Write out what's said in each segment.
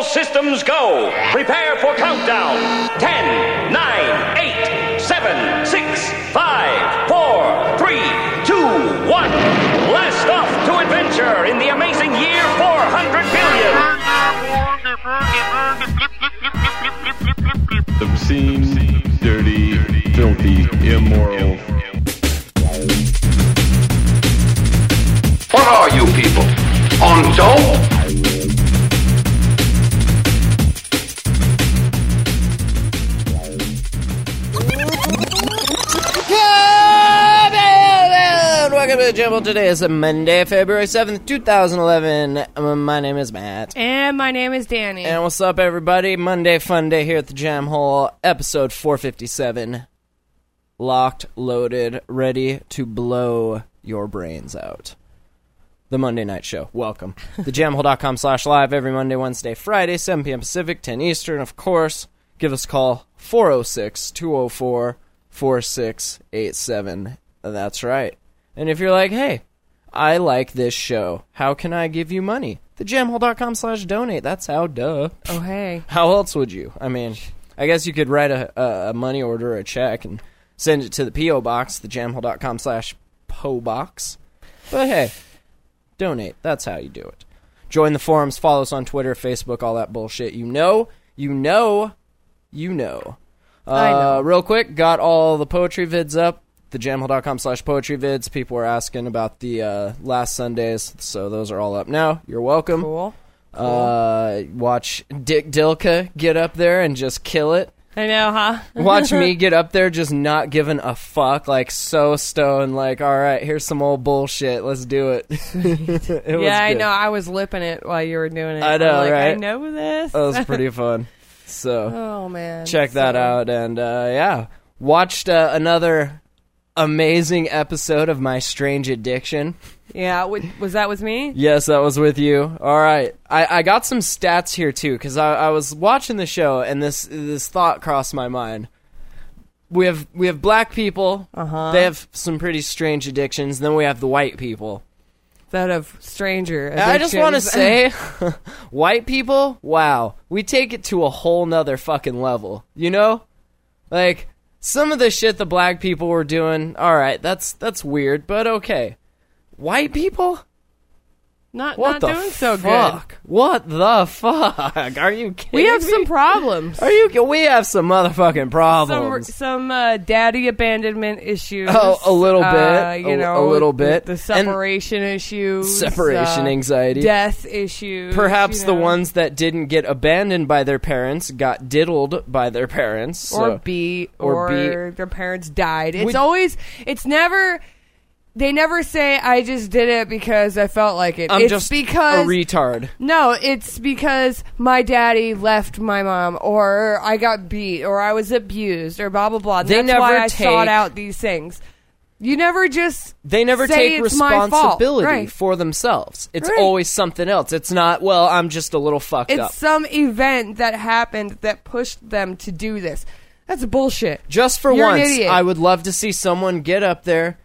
systems go. Prepare for countdown. 10, 9, 8, 7, 6, 5, 4, 3, 2, 1. Blast off to adventure in the amazing year 400 billion. Obscene, dirty, filthy, immoral. What are you people? On dope? Welcome to the Jam Hole. Today is Monday, February 7th, 2011. My name is Matt. And my name is Danny. And what's up, everybody? Monday Fun Day here at the Jam Hole, episode 457. Locked, loaded, ready to blow your brains out. The Monday Night Show. Welcome. TheJamHole.com/live every Monday, Wednesday, Friday, 7 p.m. Pacific, 10 Eastern. Of course, give us a call, 406-204-4687. That's right. And if you're like, hey, I like this show, how can I give you money? TheJamHole.com/donate. That's how, duh. Oh, hey. How else would you? I mean, I guess you could write a money order or a check and send it to the P.O. Box, TheJamHole.com/POBox. But hey, donate. That's how you do it. Join the forums, follow us on Twitter, Facebook, all that bullshit. You know. I know. Real quick, got all the poetry vids up. TheJamHole.com/poetryvids. People were asking about the last Sundays, so those are all up now. You're welcome. Cool. Watch Dick Dilka get up there and just kill it. I know, huh? Watch me get up there just not giving a fuck, like so stoned, like, all right, here's some old bullshit, let's do it. Yeah, I know. I was lipping it while you were doing it. I know, I'm like, right? I know this. That was pretty fun. So, oh, man. check that out. And, yeah, watched another amazing episode of My Strange Addiction. Yeah, was that with me? Yes, that was with you. All right. I got some stats here, too, because I was watching the show, and this thought crossed my mind. We have black people. Uh-huh. They have some pretty strange addictions. Then we have the white people. That of stranger addictions. I just want to say, white people, wow, we take it to a whole nother fucking level. You know? Like, some of the shit the black people were doing, all right, that's weird, but okay. White people? Not What the doing so fuck? good. What the fuck? Are you kidding We have me? some problems. We have some motherfucking problems. Some daddy abandonment issues. Oh, a little bit. You know, a little bit. The separation issues. Separation anxiety. Death issues. Perhaps you the know. ones that didn't get abandoned by their parents got diddled by their parents. Or beat. Or their parents died. It's never... They never say, I just did it because I felt like it. It's just because a retard. No, it's because my daddy left my mom, or I got beat, or I was abused, or blah, blah, blah. And that's why I sought out these things. You never just They never say take it's my fault. responsibility Right. for themselves. It's Right. always something else. It's not, well, I'm just a little fucked up. It's some event that happened that pushed them to do this. That's bullshit. Just for You're an once, idiot. I would love to see someone get up there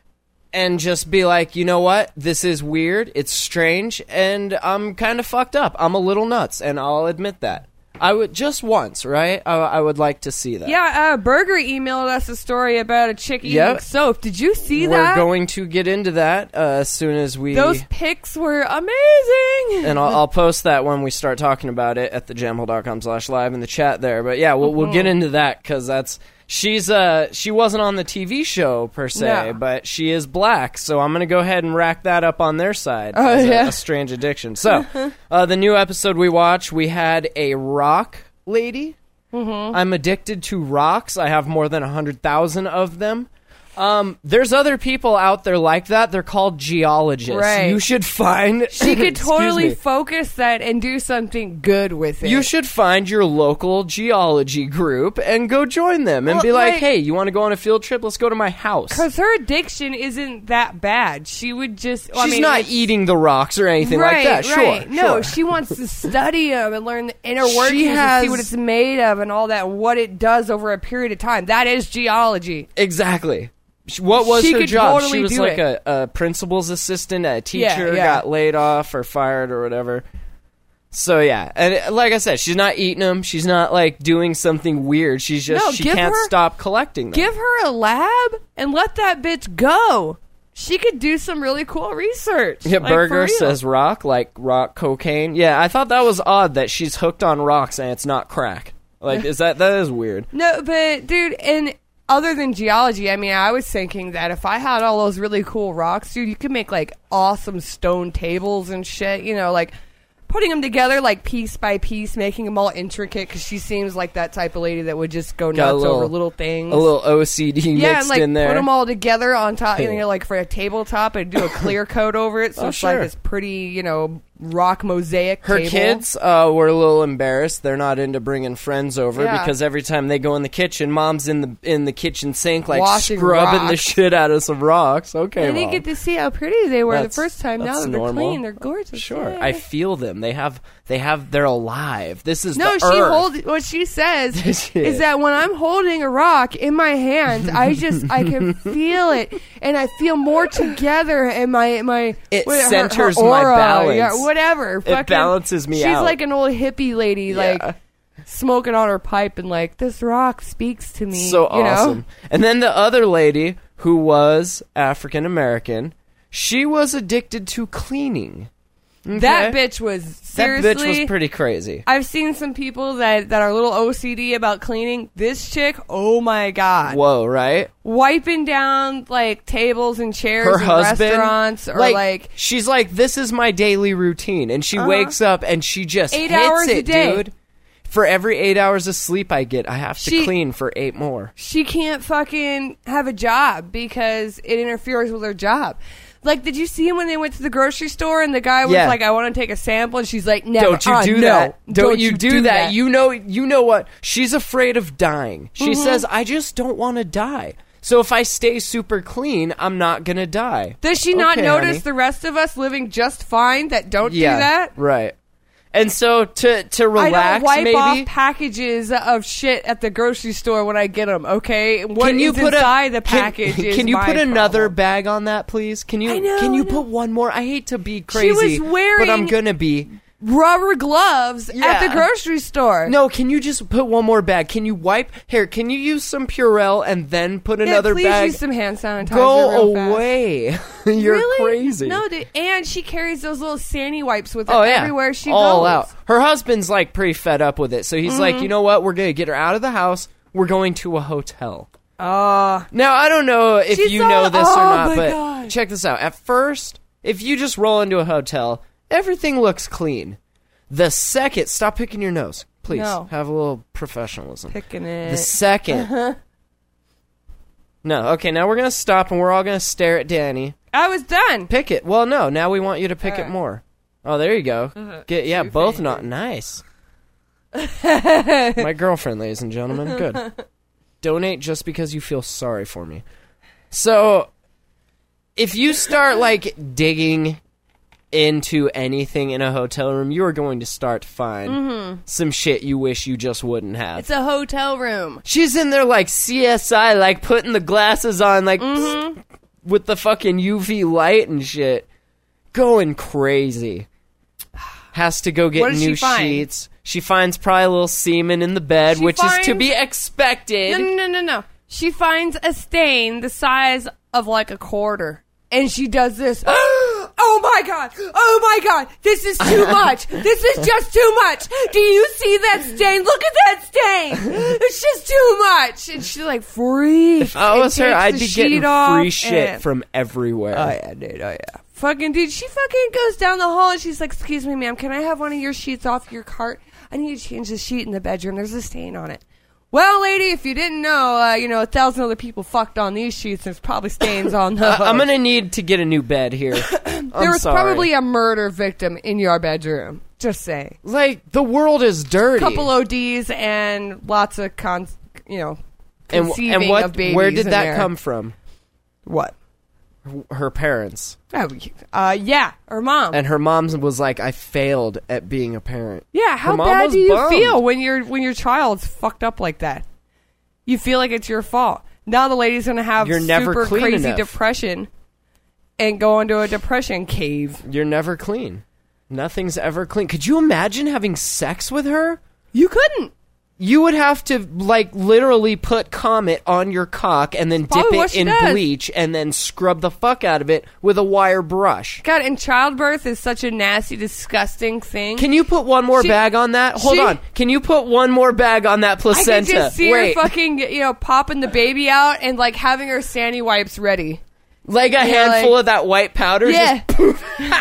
and just be like, you know what? This is weird. It's strange. And I'm kind of fucked up. I'm a little nuts. And I'll admit that. I would just once, right? I would like to see that. Yeah, Burger emailed us a story about a chick eating soap. Did you see that? We're going to get into that as soon as we... Those pics were amazing. And I'll post that when we start talking about it at thejamhole.com/live in the chat there. But yeah, we'll get into that because that's... she wasn't on the TV show per se, but she is black, so I'm gonna go ahead and rack that up on their side as a strange addiction. So, the new episode we watched, we had a rock lady. Mm-hmm. I'm addicted to rocks. I have more than 100,000 of them. There's other people out there like that. They're called geologists. Right. You should find... She could totally focus that and do something good with it. You should find your local geology group and go join them and be like, hey, you want to go on a field trip? Let's go to my house. Because her addiction isn't that bad. She would just... She's not eating the rocks or anything like that. Right. Sure. No, she wants to study them and learn the inner workings and see what it's made of and all that, what it does over a period of time. That is geology. Exactly. What was her could job? Totally she was do like it. a principal's assistant, a teacher, got laid off or fired or whatever. So yeah, and like I said, she's not eating them. She's not like doing something weird. She's just she can't stop collecting them. Give her a lab and let that bitch go. She could do some really cool research. Yeah, like, Burger says rock, like rock cocaine. Yeah, I thought that was odd that she's hooked on rocks and it's not crack. Like, that is weird. No, but dude, and other than geology, I mean, I was thinking that if I had all those really cool rocks, dude, you could make like awesome stone tables and shit. You know, like putting them together like piece by piece, making them all intricate, because she seems like that type of lady that would just go nuts over little things. A little OCD mixed like, in there. Put them all together on top, you know, like for a tabletop, and do a clear coat over it, so it's like this pretty, you know, rock mosaic Her table. kids were a little embarrassed. They're not into bringing friends over because every time they go in the kitchen, Mom's in the kitchen sink, like washing scrubbing rocks. the shit out of some rocks. Okay, They didn't get to see how pretty they were the first time. Now that normal. they're clean, they're gorgeous. Sure, Yay. I feel them. They're alive. This is no. The She earth. what she says is that when I'm holding a rock in my hands, I can feel it, and I feel more together, and my centers her aura, my balance. Yeah, whatever. It balances me she's out. She's like an old hippie lady, like smoking on her pipe, and like, this rock speaks to me. So you awesome. know? And then the other lady, who was African American, she was addicted to cleaning. Okay? That bitch was seriously. That bitch was pretty crazy. I've seen some people that are a little OCD about cleaning. This chick, oh my god! Whoa, right? Wiping down like tables and chairs Her in husband, restaurants, or like she's like, this is my daily routine, and she wakes up and she just 8 hits hours it, a day. dude. For every 8 hours of sleep I get, I have to clean for 8 more. She can't fucking have a job because it interferes with her job. Like, did you see him when they went to the grocery store and the guy was like, I want to take a sample, and she's like, never. Don't you do that. Don't you do that. that. You know what? She's afraid of dying. She says, I just don't want to die. So if I stay super clean, I'm not going to die. Does she not notice the rest of us living just fine that don't do that? Right. And so to relax, I don't wipe maybe off packages of shit at the grocery store when I get them. Okay, what can you is put inside the package? Can you put another problem. bag on that, please? Can you? Can you put one more? I hate to be crazy, She was wearing but I'm gonna be. Rubber gloves at the grocery store. No, can you just put one more bag? Can you wipe? Here, can you use some Purell and then put another please bag? Use some hand sanitizer. Go real away. Fast. You're really? crazy. No, dude. And she carries those little Sandy wipes with her Oh, yeah. everywhere she All goes. out. Her husband's like pretty fed up with it, so he's like, you know what? We're gonna get her out of the house. We're going to a hotel. Now, I don't know if you know this or not, but check this out. At first, if you just roll into a hotel, everything looks clean. The second, stop picking your nose, please. No. Have a little professionalism. Picking it. The second. No, okay, now we're going to stop and we're all going to stare at Danny. I was done. Pick it. Well, no, now we want you to pick it more. Oh, there you go. Both not nice. My girlfriend, ladies and gentlemen. Good. Donate just because you feel sorry for me. So, if you start, like, digging into anything in a hotel room, you are going to start to find some shit you wish you just wouldn't have. It's a hotel room. She's in there like CSI, like putting the glasses on, like with the fucking UV light and shit. Going crazy. Has to go get new sheets. She finds probably a little semen in the bed, which is to be expected. No. She finds a stain the size of like a quarter. And she does this. Oh my god! Oh my god! This is too much! This is just too much! Do you see that stain? Look at that stain! It's just too much! And she's like, freak. If I was her, I'd be getting free shit from everywhere. Oh yeah, dude. Oh yeah. Fucking dude, she fucking goes down the hall and she's like, excuse me, ma'am, can I have one of your sheets off your cart? I need to change the sheet in the bedroom. There's a stain on it. Well, lady, if you didn't know, 1,000 other people fucked on these sheets. There's probably stains on those. I'm going to need to get a new bed here. There was probably a murder victim in your bedroom. Just saying. Like, the world is dirty. Couple ODs and lots of, conceiving and what, of babies. Where did that come from? What? Her parents. Oh, yeah, her mom. And her mom was like, I failed at being a parent. Yeah, how bad do you feel when your child's fucked up like that? You feel like it's your fault. Now the lady's going to have super crazy depression and go into a depression cave. You're never clean. Nothing's ever clean. Could you imagine having sex with her? You couldn't. You would have to, like, literally put Comet on your cock and then dip probably what it she in does. bleach and then scrub the fuck out of it with a wire brush. God, and childbirth is such a nasty, disgusting thing. Can you put one more bag on that? Hold on. Can you put one more bag on that I placenta? can just see Wait. her fucking, popping the baby out and, like, having her sandy wipes ready. Like a handful like- of that white powder? Yeah. Just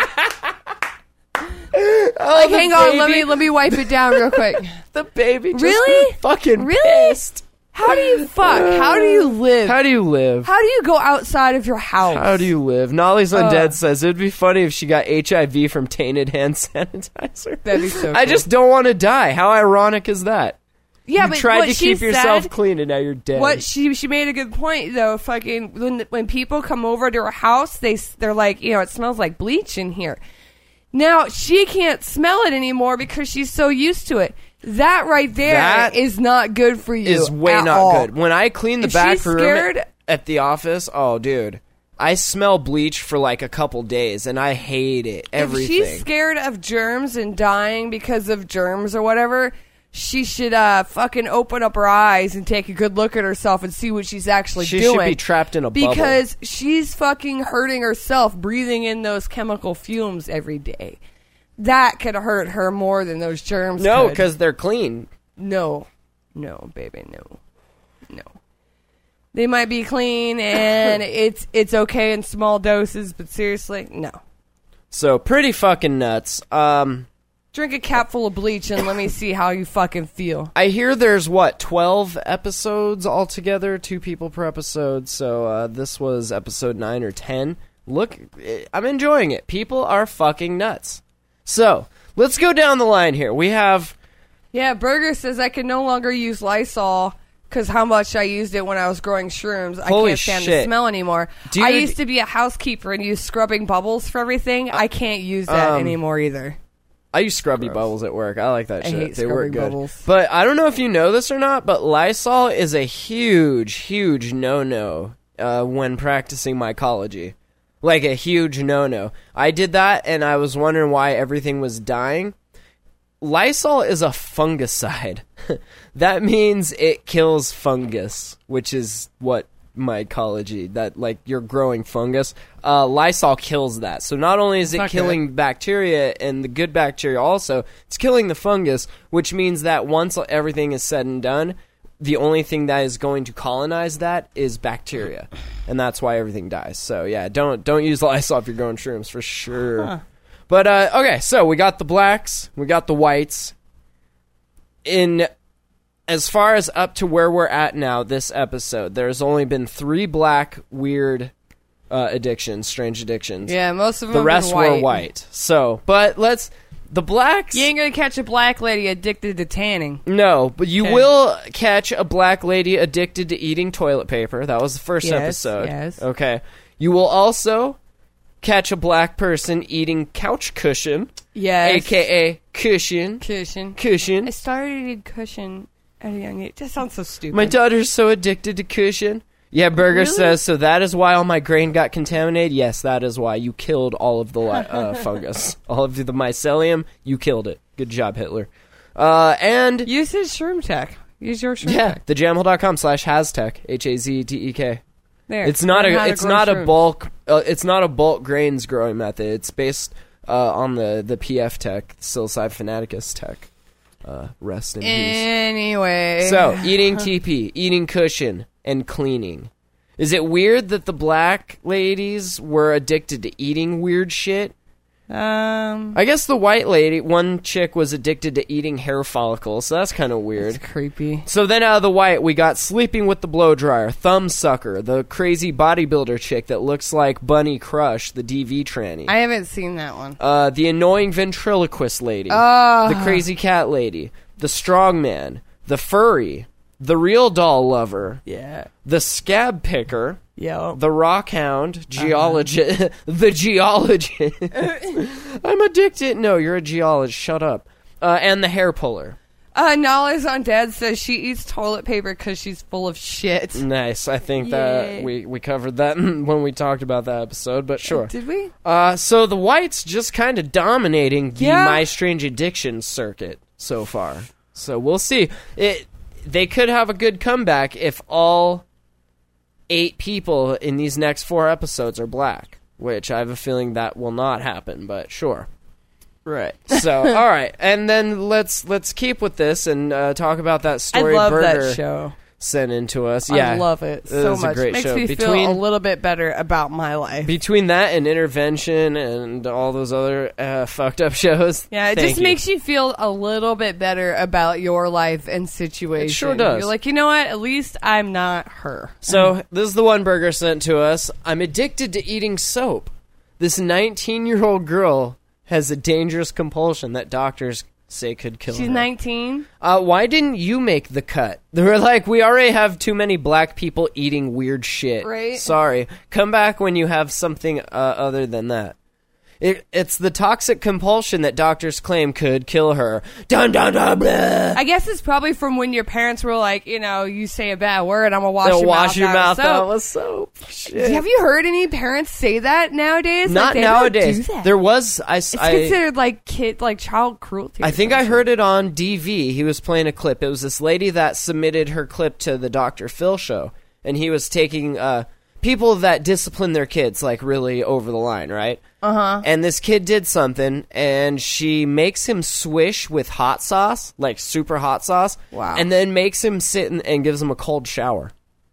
Like, hang on, let me wipe it down real quick. the baby just Really? fucking Really? pissed. How do you fuck? How do you live? How do you live? How do you go outside of your house? How do you live? Nolly's Undead says it'd be funny if she got HIV from tainted hand sanitizer. That'd be so I cool. just don't want to die. How ironic is that? Yeah, You but tried what to she keep yourself said- clean and now you're dead. What she made a good point though. Fucking when people come over to her house, they're like, it smells like bleach in here. Now she can't smell it anymore because she's so used to it. That right there That is not good for you. is way at not all. good. When I clean the If back she's room scared- at the office, oh dude, I smell bleach for like a couple days and I hate it. Everything. If she's scared of germs and dying because of germs or whatever, she should fucking open up her eyes and take a good look at herself and see what she's actually She doing. should be trapped in a bubble. Because she's fucking hurting herself breathing in those chemical fumes every day. That could hurt her more than those germs No, could. because they're clean. No, baby, no. They might be clean and it's okay in small doses, but seriously, no. So pretty fucking nuts. Drink a cap full of bleach and let me see how you fucking feel. I hear there's 12 episodes altogether, 2 people per episode. So this was episode 9 or 10. Look, I'm enjoying it. People are fucking nuts. So let's go down the line here. We have Yeah, Burger says I can no longer use Lysol because how much I used it when I was growing shrooms. Holy I can't stand shit. the smell anymore. Dude. I used to be a housekeeper and use scrubbing bubbles for everything. I can't use that anymore either. I use scrubby bubbles at work. I like that I shit. hate They work scrubbing good. bubbles. But I don't know if you know this or not, but Lysol is a huge no-no when practicing mycology. Like a huge no-no. I did that and I was wondering why everything was dying. Lysol is a fungicide. That means it kills fungus, which is what mycology, that like you're growing fungus. Lysol kills that. So not only is it Fuck killing bacteria and the good bacteria also, it's killing the fungus, which means that once everything is said and done, the only thing that is going to colonize that is bacteria. And that's why everything dies. So yeah, don't use Lysol if you're growing shrooms for sure. Huh. But okay, so we got the blacks, we got the whites. In as far as up to where we're at now, this episode, there's only been 3 black weird addictions, strange addictions. Yeah, most of them The have rest been were white. So, but the blacks. You ain't gonna catch a black lady addicted to tanning. No, but you Okay. will catch a black lady addicted to eating toilet paper. That was the first Yes, episode. yes. Okay. You will also catch a black person eating couch cushion, Yes. aka cushion. Cushion. I started cushion at a young age. That sounds so stupid. My daughter's so addicted to cushion. Yeah, Burger Really? says, so that is why all my grain got contaminated? Yes, that is why. You killed all of the fungus. All of the mycelium, you killed it. Good job, Hitler. And... Use his shroom tech. Use your shroom yeah, tech. thejamhole.com/haztech, HAZTEK. There. It's not Learn how to it's grow not a shrooms. bulk it's not a bulk grains growing method. It's based on the PF tech, psilocybin fanaticus tech. Rest in peace. Anyway. So, eating TP, eating cushion, and cleaning. Is it weird that the black ladies were addicted to eating weird shit? I guess the white lady, one chick was addicted to eating hair follicles, so that's kind of weird. It's creepy. So then out of the white, we got sleeping with the blow dryer, thumb sucker, the crazy bodybuilder chick that looks like Bunny Crush, the DV tranny. I haven't seen that one. The annoying ventriloquist lady, the crazy cat lady, the strong man, the furry, the real doll lover, Yeah. the scab picker, Yeah. the rock hound, geologist, the geologist. I'm addicted. No, you're a geologist. Shut up. And the hair puller. Knowledge on Dad says she eats toilet paper because she's full of shit. Nice. I think Yay. that we covered that when we talked about that episode, but sure. Did we? So the whites just kind of dominating the Yeah. My Strange Addiction circuit so far. So we'll see. They could have a good comeback if all 8 people in these next 4 episodes are black, which I have a feeling that will not happen, but sure. Right. So, all right. And then let's keep with this and talk about that I story love Burger that show. sent into us. Yeah. I love it so was a much. great Makes show. me feel a little bit better about my life. Between that and Intervention and all those other fucked up shows. Yeah, it just makes you feel a little bit better about your life and situation. It sure does. You're like, you know what? At least I'm not her. So, this is the one Burger sent to us. I'm addicted to eating soap. This 19-year-old girl has a dangerous compulsion that doctors say could kill her. She's 19. Why didn't you make the cut? They were like, we already have too many black people eating weird shit. Right. Sorry. Come back when you have something other than that. It's the toxic compulsion that doctors claim could kill her. Dun dun dun blah. I guess it's probably from when your parents were like, you say a bad word, I'm going to They'll wash your mouth out out with with soap. Shit. Have you heard any parents say that nowadays? Not Like, they don't nowadays. do that. There was It's considered like child cruelty. I or think I something. heard it on DV. He was playing a clip. It was this lady that submitted her clip to the Dr. Phil show, and he was taking people that discipline their kids like really over the line, right? Uh-huh. And this kid did something, and she makes him swish with hot sauce, like super hot sauce. Wow. And then makes him sit and gives him a cold shower.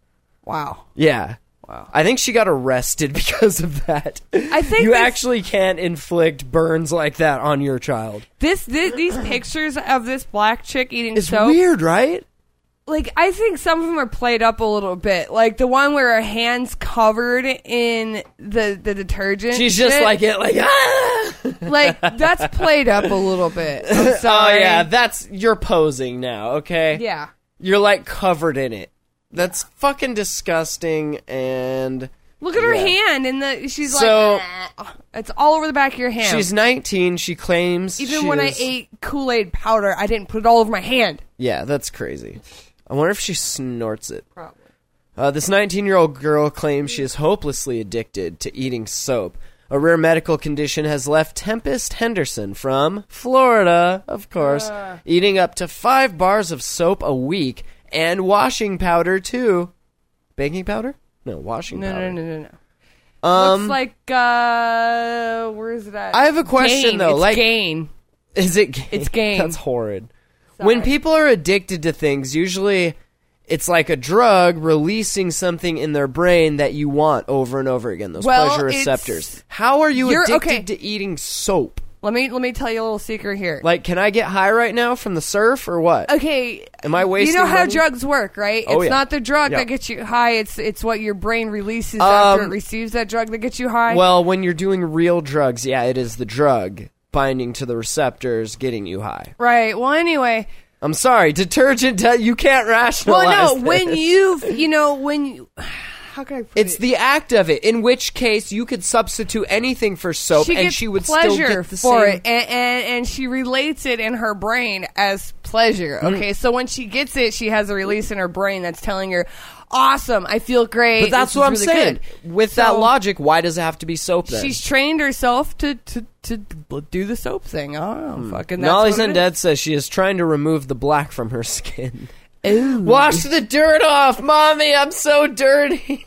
Wow. Yeah. Wow. I think she got arrested because of that. I think you this- actually can't inflict burns like that on your child. These pictures of this black chick eating It's soap. weird, right? Like, I think some of them are played up a little bit. Like, the one where her hand's covered in the detergent. She's just shit. like it, like, ah! Like, that's played up a little bit. I'm Oh, sorry. yeah, you're posing now, okay? Yeah. You're, like, covered in it. That's fucking disgusting, and... Look at her Yeah. hand, and she's So- like, it's all over the back of your hand. She's 19, she claims Even she when I is- ate Kool-Aid powder, I didn't put it all over my hand. Yeah, that's crazy. I wonder if she snorts it. Probably. This 19-year-old girl claims she is hopelessly addicted to eating soap. A rare medical condition has left Tempest Henderson from Florida, of course, eating up to 5 bars of soap a week and washing powder, too. Baking powder? No, washing powder. No. Um, Looks like, where is it at? I have a question, Gain. though. It's Like, Gain. is it Gain? It's Gain. That's horrid. Sorry. When people are addicted to things, usually it's like a drug releasing something in their brain that you want over and over again, those Well, pleasure it's- receptors. How are you You're- addicted okay. to eating soap? Let me tell you a little secret here. Like, can I get high right now from the surf or what? Okay, Am I wasting you know how money? drugs work, right? Oh, It's yeah. not the drug Yeah. that gets you high. It's what your brain releases after it receives that drug that gets you high. Well, when you're doing real drugs, yeah, it is the drug binding to the receptors getting you high. right. Well, anyway. I'm sorry, detergent, you can't rationalize Well, no. When this. how can I put It's it? the act of it, in which case you could substitute anything for soap, She and gets she would pleasure still get the for same. it, and she relates it in her brain as pleasure. Mm. Okay, so when she gets it, she has a release in her brain that's telling her, "Awesome, I feel great." But that's this what I'm is really saying. good." With that So, logic, why does it have to be soap then? she's trained herself to do the soap thing. Oh, fucking. That's Nolly's what it Undead is. says she is trying to remove the black from her skin. Ooh. Wash the dirt off, Mommy, I'm so dirty.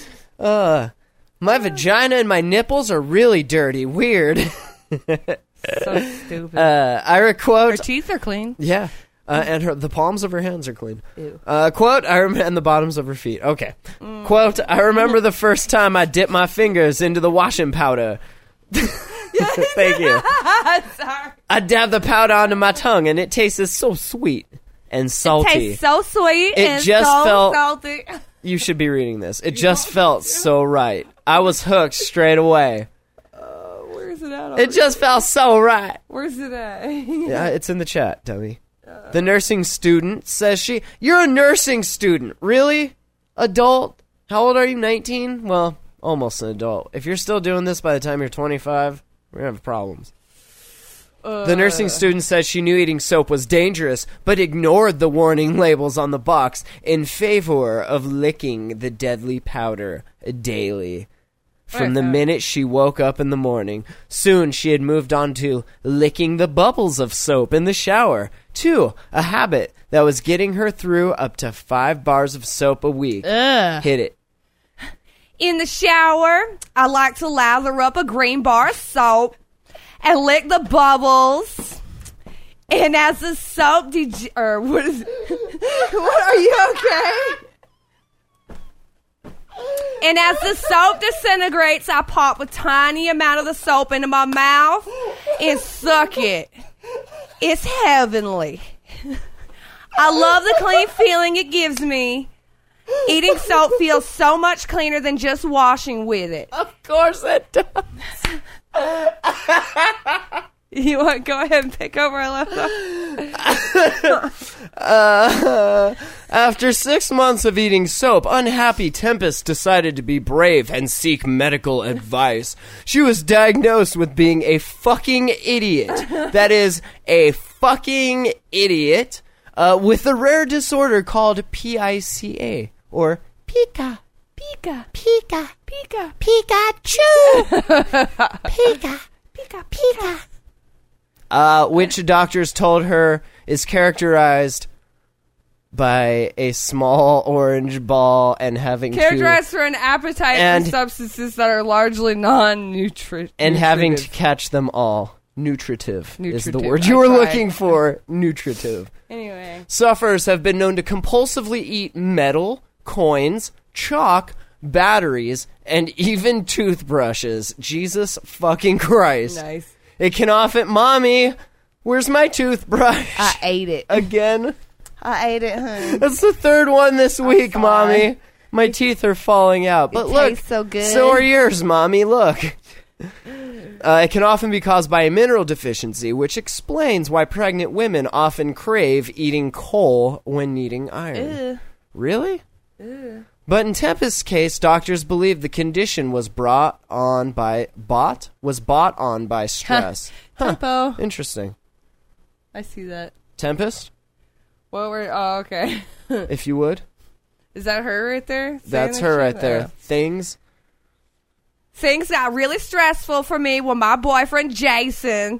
My vagina and my nipples are really dirty. Weird. So stupid. Ira Her quote. teeth are clean. Yeah. And the palms of her hands are clean. Ew. Quote, and the bottoms of her feet. Okay. Quote, I remember the first time I dipped my fingers into the washing powder. Thank you. Sorry. I dabbed the powder onto my tongue, and it tasted so sweet and salty. Tastes so sweet It and just so felt- salty. You should be reading this. It just felt so right. I was hooked straight away. Where's it at? It just felt so right. Where's it at? Yeah, it's in the chat, dummy. The nursing student says you're a nursing student. Really? Adult? How old are you? 19? Well, almost an adult. If you're still doing this by the time you're 25, we're going to have problems. The nursing student says she knew eating soap was dangerous, but ignored the warning labels on the box in favor of licking the deadly powder daily. From the minute she woke up in the morning, soon she had moved on to licking the bubbles of soap in the shower, too, a habit that was getting her through up to 5 bars of soap a week. Hit it. In the shower, I like to lather up a green bar of soap and lick the bubbles. And as the soap what are you okay? And as the soap disintegrates, I pop a tiny amount of the soap into my mouth and suck it. It's heavenly. I love the clean feeling it gives me. Eating soap feels so much cleaner than just washing with it. Of course it does. You want to go ahead and pick over a left? After 6 months of eating soap, unhappy Tempest decided to be brave and seek medical advice. She was diagnosed with being a fucking idiot. That is, a fucking idiot with a rare disorder called PICA, or Pika. Pika. Pika. Pika. Pikachu. Pika. Pika. Pika. Which doctors told her is characterized by a small orange ball and having characterized for an appetite for substances that are largely non-nutritive. And having to catch them all. Nutritive is the word you were looking for. Nutritive. Anyway. Sufferers have been known to compulsively eat metal, coins, chalk, batteries, and even toothbrushes. Jesus fucking Christ. Nice. It can often... Mommy, where's my toothbrush? I ate it. Again? I ate it, honey. That's the third one this week, Mommy. My teeth are falling out. But look, tastes so good. So are yours, Mommy. Look. It can often be caused by a mineral deficiency, which explains why pregnant women often crave eating coal when needing iron. Ew. Really? Ew. But in Tempest's case, doctors believe the condition was bought on by stress. Tempo. Interesting. I see that. Tempest? Okay. If you would. Is that her right there? That's her right there. Things got really stressful for me when my boyfriend Jason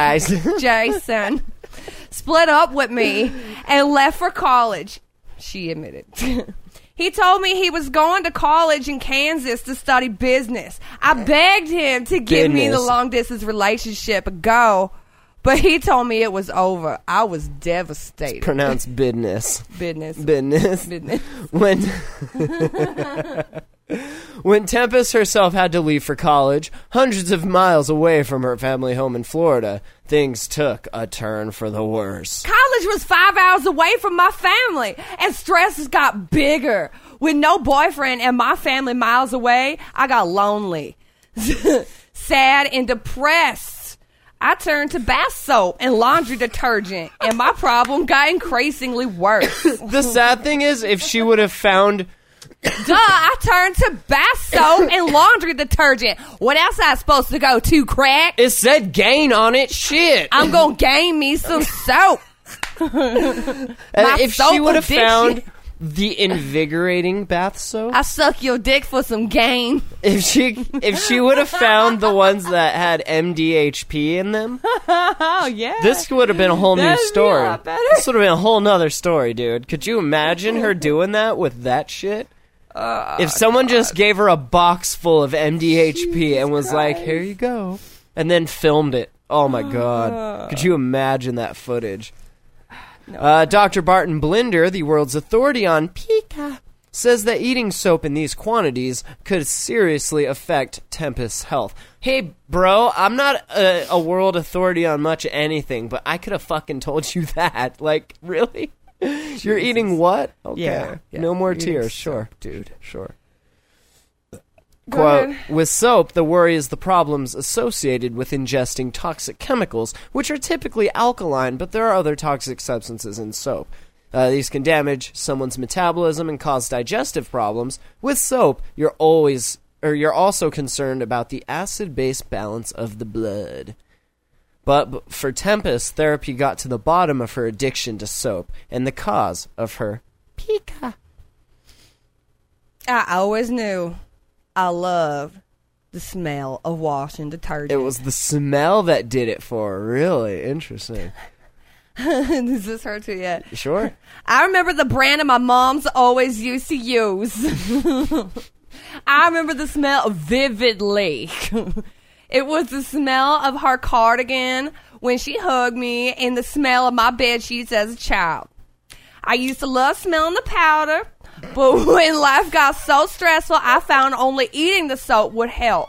split up with me and left for college. She admitted. He told me he was going to college in Kansas to study business. I begged him to give me the long-distance relationship a go, but he told me it was over. I was devastated. It's pronounced business. Business. When Tempest herself had to leave for college, hundreds of miles away from her family home in Florida, things took a turn for the worse. College was 5 hours away from my family, and stress got bigger. With no boyfriend and my family miles away, I got lonely, sad, and depressed. I turned to bath soap and laundry detergent, and my problem got increasingly worse. The sad thing is, if she would have found... I turned to bath soap and laundry detergent. What else I supposed to go to, crack? It said gain on it. Shit. I'm gonna gain me some soap. If she would have found the invigorating bath soap, I suck your dick for some gain. If she would have found the ones that had MDHP in them, oh yeah, this would have been a whole new story. Be a lot better. This would have been a whole nother story, dude. Could you imagine her doing that with that shit? If someone just gave her a box full of MDHP and was like, "Here you go," and then filmed it. Oh my god. Could you imagine that footage? No. Dr. Barton Blinder, the world's authority on Pika, says that eating soap in these quantities could seriously affect Tempest's health. Hey, bro, I'm not a world authority on much anything, but I could have fucking told you that. Like, really? Jesus. You're eating what? Okay. Yeah. No more tears. Sure. Dude, sure. Quote, with soap, the worry is the problems associated with ingesting toxic chemicals, which are typically alkaline, but there are other toxic substances in soap. These can damage someone's metabolism and cause digestive problems. With soap, you're also concerned about the acid-base balance of the blood. But for Tempest, therapy got to the bottom of her addiction to soap and the cause of her pica. I always knew I loved the smell of washing detergent. It was the smell that did it for her. Really interesting. Does this hurt you yet? Sure. I remember the brand my mom's always used to use. I remember the smell vividly. It was the smell of her cardigan when she hugged me and the smell of my bed sheets as a child. I used to love smelling the powder, but when life got so stressful, I found only eating the soap would help.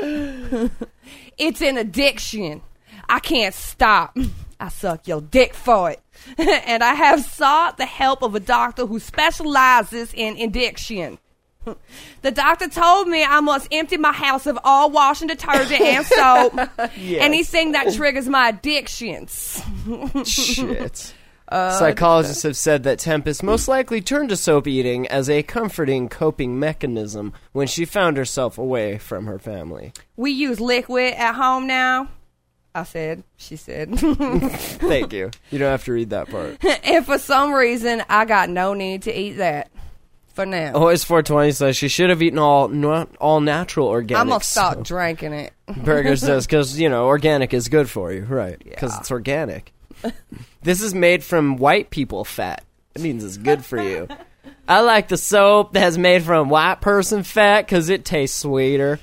It's an addiction. I can't stop. I suck your dick for it. And I have sought the help of a doctor who specializes in addiction. The doctor told me I must empty my house of all washing detergent and soap. Yes. Anything that triggers my addictions. Shit. Psychologists have said that Tempest most likely turned to soap eating as a comforting coping mechanism when she found herself away from her family. We use liquid at home now. I said, she said. Thank you. You don't have to read that part. And for some reason, I got no need to eat that. For now. Always 420 says she should have eaten all natural organic. I'm going to stop drinking it. Burger says, because, organic is good for you. Right. Because it's organic. This is made from white people fat. It means it's good for you. I like the soap that's made from white person fat because it tastes sweeter.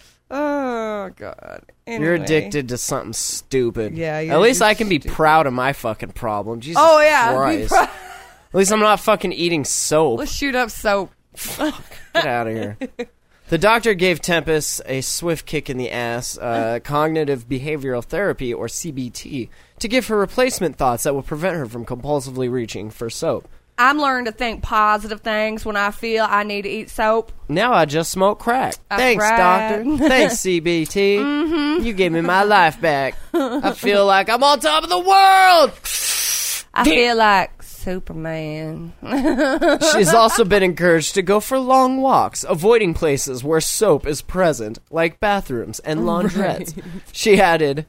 Oh, God. Anyway. You're addicted to something stupid. Yeah. At least I can be proud of my fucking problem. Jesus Christ. At least I'm not fucking eating soap. Let's shoot up soap. Get out of here. The doctor gave Tempest a swift kick in the ass, cognitive behavioral therapy, or CBT, to give her replacement thoughts that will prevent her from compulsively reaching for soap. I'm learning to think positive things when I feel I need to eat soap. Now I just smoke crack. Thanks, right. doctor. Thanks, CBT. Mm-hmm. You gave me my life back. I feel like I'm on top of the world. I feel like Superman. She's also been encouraged to go for long walks, avoiding places where soap is present, like bathrooms and laundrettes. Right. She added,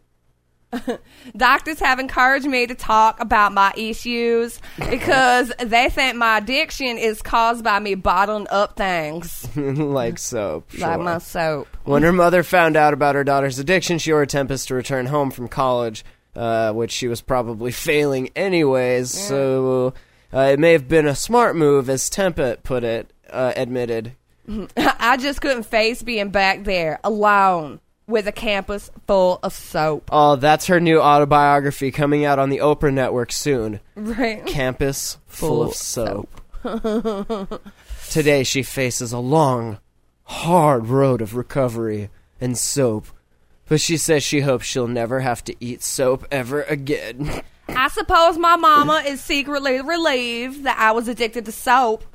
doctors have encouraged me to talk about my issues because they think my addiction is caused by me bottling up things. Like soap. Sure. Like my soap. When her mother found out about her daughter's addiction, she ordered Tempest to return home from college, which she was probably failing anyways, so it may have been a smart move, as Tempest put it, admitted. I just couldn't face being back there, alone, with a campus full of soap. Oh, that's her new autobiography coming out on the Oprah Network soon. Right. Campus full of soap. Today she faces a long, hard road of recovery and soap. But she says she hopes she'll never have to eat soap ever again. I suppose my mama is secretly relieved that I was addicted to soap.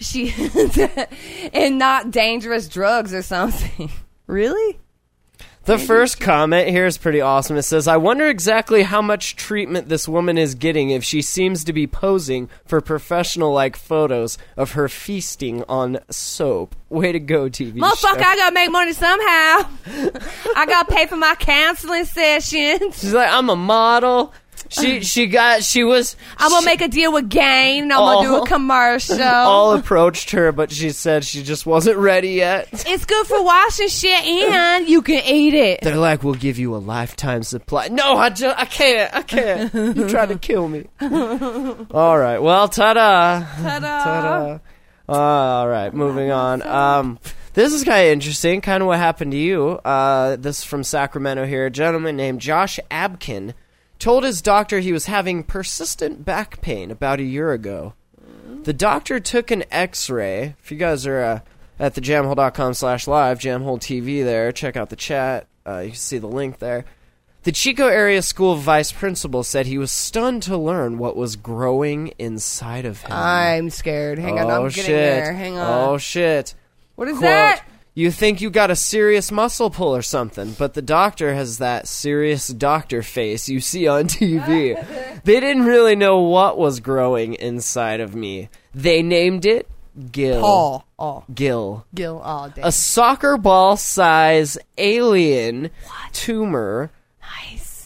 And not dangerous drugs or something. Really? The first comment here is pretty awesome. It says, I wonder exactly how much treatment this woman is getting if she seems to be posing for professional-like photos of her feasting on soap. Way to go, TV Motherfucker, show. I gotta make money somehow. I gotta pay for my counseling sessions. She's like, I'm a model. I'm gonna make a deal with Gain, and I'm gonna do a commercial. All approached her, but she said she just wasn't ready yet. It's good for washing shit, and you can eat it. They're like, we'll give you a lifetime supply. No, I can't. You tried to kill me. All right, well, ta-da. Ta-da. All right, moving on. This is kind of interesting, kind of what happened to you. This is from Sacramento here. A gentleman named Josh Abkin told his doctor he was having persistent back pain about a year ago. The doctor took an x-ray. If you guys are at the jamhole.com/live, Jamhole TV there, check out the chat. You can see the link there. The Chico area school vice principal said he was stunned to learn what was growing inside of him. I'm scared. Hang on, I'm getting there. Hang on. Oh, shit. What is Quote, that? You think you got a serious muscle pull or something, but the doctor has that serious doctor face you see on TV. They didn't really know what was growing inside of me. They named it Gil. Paul. Oh. Gil. Gil. Oh, damn. A soccer ball size alien tumor. Nice.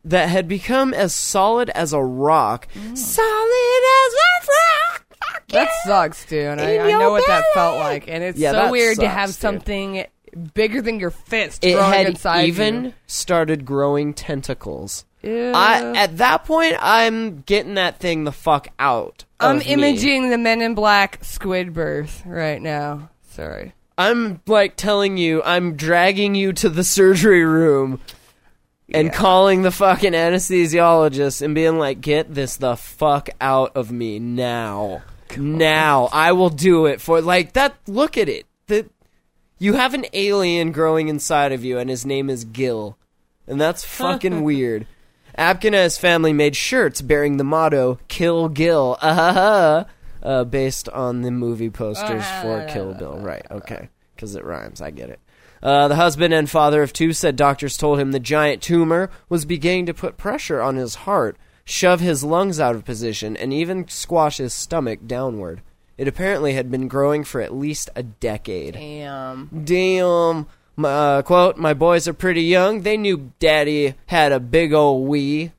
that had become as solid as a rock. Solid as a rock. That sucks, dude. I know what that felt like, and it's so weird to have something bigger than your fist growing inside you. It had even started growing tentacles. Ew. At that point, I'm getting that thing the fuck out. I'm imaging the Men in Black squid birth right now. Sorry. I'm like telling you, I'm dragging you to the surgery room and calling the fucking anesthesiologist and being like, get this the fuck out of me now. Now. I will do it for, like, that. Look at it. You have an alien growing inside of you, and his name is Gil. And that's fucking weird. Abkin and his family made shirts bearing the motto, Kill Gil, based on the movie posters for Kill Bill. Right, okay. Because it rhymes, I get it. The husband and father of 2 said doctors told him the giant tumor was beginning to put pressure on his heart, shove his lungs out of position, and even squash his stomach downward. It apparently had been growing for at least a decade. Damn. Quote, my boys are pretty young. They knew daddy had a big ol' wee.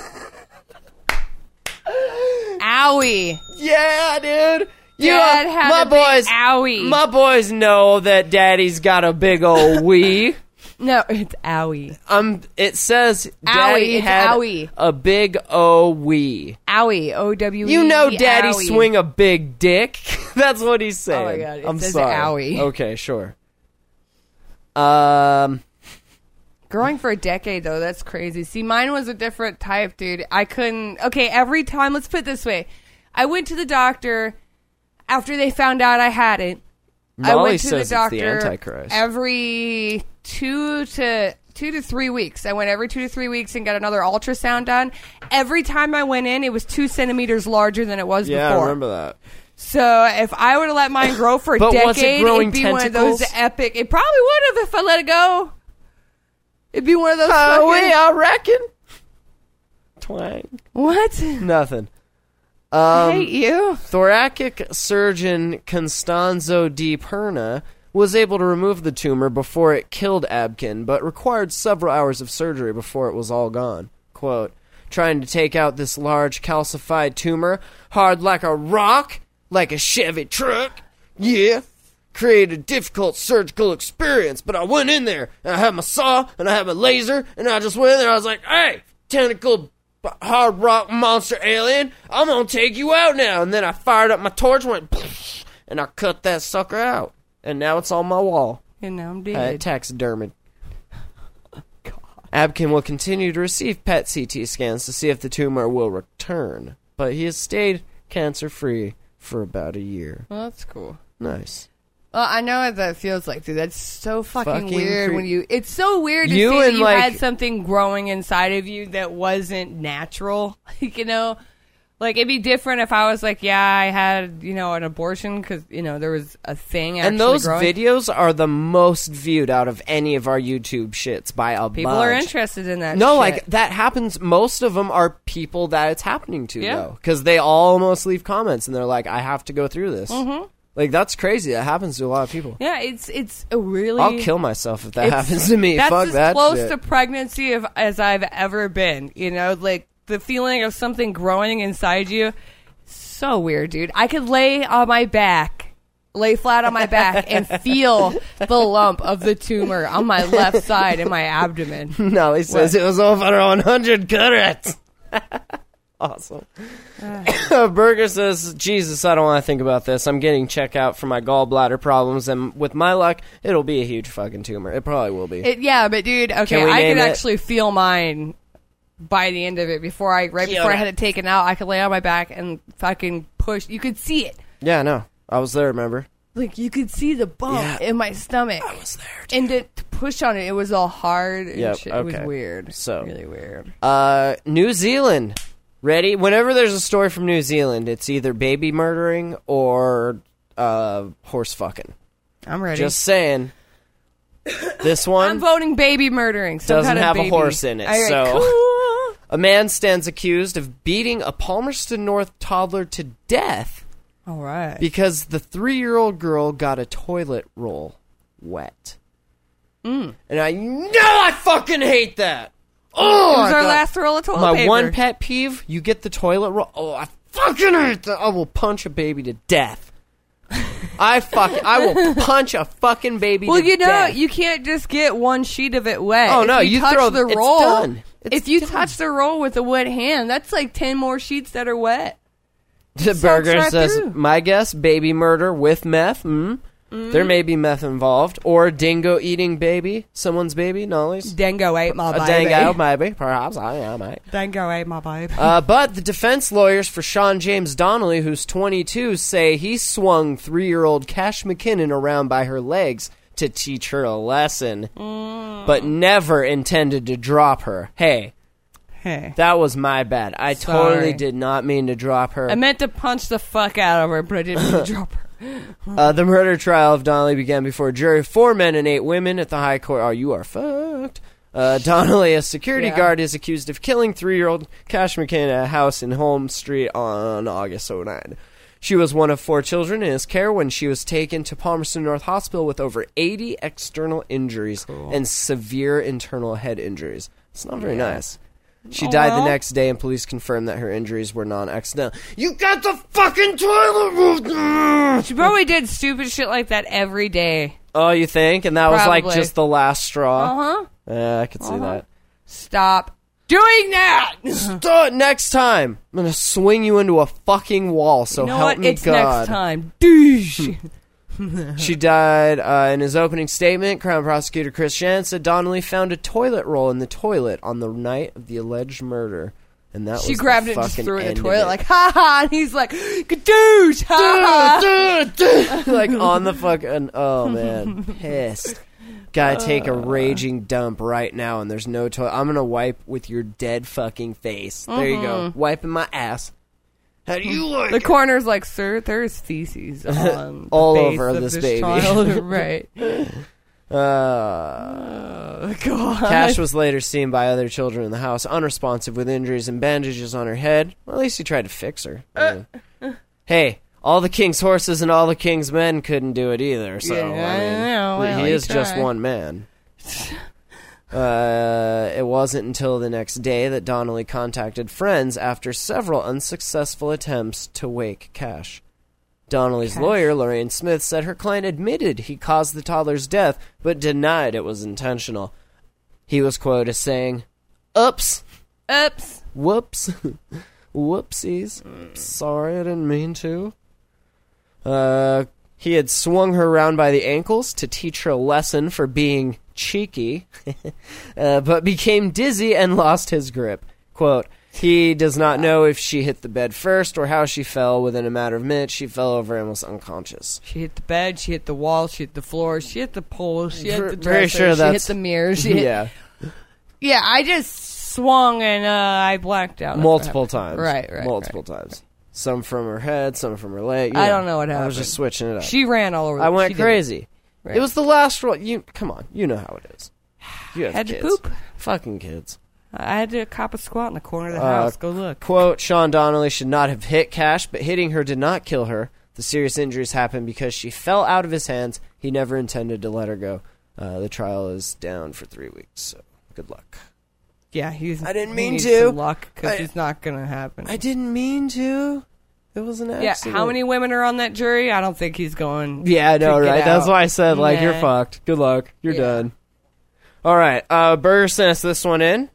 Owie. Yeah, dude. Dad had a big owie. My boys know that daddy's got a big ol' wee. No, it's owie. It says daddy had a big O wee. Owie, O-W-E. You know daddy swing a big dick. That's what he's saying. Oh my God, I'm says sorry. Owie. Okay, sure. Growing for a decade, though, that's crazy. See, mine was a different type, dude. I couldn't... Okay, every time... Let's put it this way. I went to the doctor after they found out I had it. Molly I went to says the doctor it's the Antichrist. Every 2 to 3 weeks. I went every 2 to 3 weeks and got another ultrasound done. Every time I went in, it was 2 centimeters larger than it was before. Yeah, I remember that. So if I were to let mine grow for a decade, it'd be one of those epic... It probably would have if I let it go. It'd be one of those I reckon. Twang. What? Nothing. I hate you. Thoracic surgeon Constanzo Di Perna was able to remove the tumor before it killed Abkin, but required several hours of surgery before it was all gone. Quote, trying to take out this large calcified tumor, hard like a rock, like a Chevy truck. Yeah. Created a difficult surgical experience, but I went in there, and I had my saw, and I had my laser, and I just went in there, I was like, hey, tentacle hard rock monster alien, I'm gonna take you out now. And then I fired up my torch, went, and I cut that sucker out. And now it's on my wall. And now I'm dead. Taxidermied. Abkin will continue to receive PET CT scans to see if the tumor will return, but he has stayed cancer-free for about a year. Well, that's cool. Nice. Well, I know what that feels like, dude. That's so fucking weird when you... It's so weird to see that you had something growing inside of you that wasn't natural. Like, you know? Like, it'd be different if I was like, yeah, I had, you know, an abortion because, you know, there was a thing actually And those growing. videos are the most viewed out of any of our YouTube shits by a bunch. People are interested in that No, shit. like, that happens. Most of them are people that it's happening to, though. Because they almost leave comments and they're like, I have to go through this. Mm-hmm. Like, that's crazy. That happens to a lot of people. Yeah, it's a really... I'll kill myself if that happens to me. Fuck that shit. That's as close to pregnancy as I've ever been. You know, like, the feeling of something growing inside you, so weird, dude. I could lay flat on my back, and feel the lump of the tumor on my left side in my abdomen. No, he says it was over 100 carats. Awesome. Berger says, Jesus, I don't want to think about this. I'm getting checked out for my gallbladder problems, and with my luck, it'll be a huge fucking tumor. It probably will be. Yeah, but dude, okay, I could actually feel mine by the end of it before I had it taken out. I could lay on my back and fucking push. You could see it. Yeah, I know. I was there, remember? Like, you could see the bump in my stomach. I was there, dude. And to push on it, it was all hard and shit. It was weird. So, really weird. New Zealand. Ready? Whenever there's a story from New Zealand, it's either baby murdering or horse fucking. I'm ready. Just saying. This one... I'm voting baby murdering. Doesn't have a horse in it, so... A man stands accused of beating a Palmerston North toddler to death. All right. Because the 3-year-old girl got a toilet roll wet. And I know I fucking hate that. Oh, It was our last roll of toilet my paper. one pet peeve, you get the toilet roll. Oh, I fucking hate that. I will punch a baby to death. I will punch a fucking baby Well, to you know, death. you can't just get one sheet of it wet. Oh, no, If you touch throw the it's roll. done. It's If you done. touch the roll with a wet hand, that's like 10 more sheets that are wet. The Soaks burger right says, through. my guess, baby murder with meth. There may be meth involved. Or dingo eating baby. Someone's baby, Nolly's. Dango ate my A baby. dango, maybe. Perhaps. I don't know, mate. Dango ate my baby. But the defense lawyers for Sean James Donnelly, who's 22, say he swung 3-year-old Cash McKinnon around by her legs to teach her a lesson, but never intended to drop her. Hey, that was my bad. I totally did not mean to drop her. I meant to punch the fuck out of her, but I didn't mean to drop her. The murder trial of Donnelly began before a jury of 4 men and 8 women at the high court. Oh, you are fucked. Donnelly, a security guard, is accused of killing 3-year-old Cash McKinnon at a house in Holmes Street on August 09. She was one of 4 children in his care when she was taken to Palmerston North Hospital with over 80 external injuries and severe internal head injuries. It's not very nice. She died the next day, and police confirmed that her injuries were non-accidental. You got the fucking toilet roll! She probably did stupid shit like that every day. Oh, you think? And that was like Probably. just the last straw? Uh-huh. Yeah, I could see that. Stop doing that! Stop next time. I'm going to swing you into a fucking wall, so You know help what? me It's God. next time. Douche. She died in his opening statement. Crown Prosecutor Chris Shan said Donnelly found a toilet roll in the toilet on the night of the alleged murder. And that She was grabbed the it and just fucking threw it in end the of toilet it. like, ha ha, and he's like, douche, ha ha. Like on the fucking, oh man, pissed. Gotta take a raging dump right now, and there's no toilet. I'm gonna wipe with your dead fucking face. There you go, wiping my ass. How do you like The it? coroner's like, sir, there's feces on All the face over of this baby. child. Right. Uh, God. Cash was later seen by other children in the house, unresponsive with injuries and bandages on her head. Well, at least he tried to fix her. Hey, all the king's horses and all the king's men couldn't do it either. So Yeah, I know. Well, he he is just tried. one man. It wasn't until the next day that Donnelly contacted friends after several unsuccessful attempts to wake Cash. Donnelly's lawyer, Lorraine Smith, said her client admitted he caused the toddler's death, but denied it was intentional. He was quoted as saying, "Oops, Oops. whoops, whoopsies, sorry, I didn't mean to." He had swung her around by the ankles to teach her a lesson for being cheeky, but became dizzy and lost his grip. Quote, he does not know if she hit the bed first or how she fell. Within a matter of minutes, she fell over and was unconscious. She hit the bed, she hit the wall, she hit the floor, she hit the pole, she hit the Very dresser, sure she hit that's- the mirror, she hit... Yeah, Yeah, I just swung and I blacked out. That's multiple what times. happened. Right. Multiple times. Some from her head, some from her leg. I don't know what I was happened. just switching it up. She ran all over. I went she did it. crazy. Right. It was the last roll. Come on, you know how it is. You have Had to kids. poop. Fucking kids. I had to cop a squat in the corner of the house. Go look. Quote, Sean Donnelly should not have hit Cash, but hitting her did not kill her. The serious injuries happened because she fell out of his hands. He never intended to let her go. The trial is down for 3 weeks, so good luck. Yeah, I didn't mean needs to. some luck because I- it's not going to happen. I didn't mean to. It was an Yeah, accident. how many women are on that jury? I don't think he's going. Yeah, I know, to get right? That's out. why I said, like, you're Nah. fucked. Good luck. You're Yeah. done. All right. Burger sent us this one in.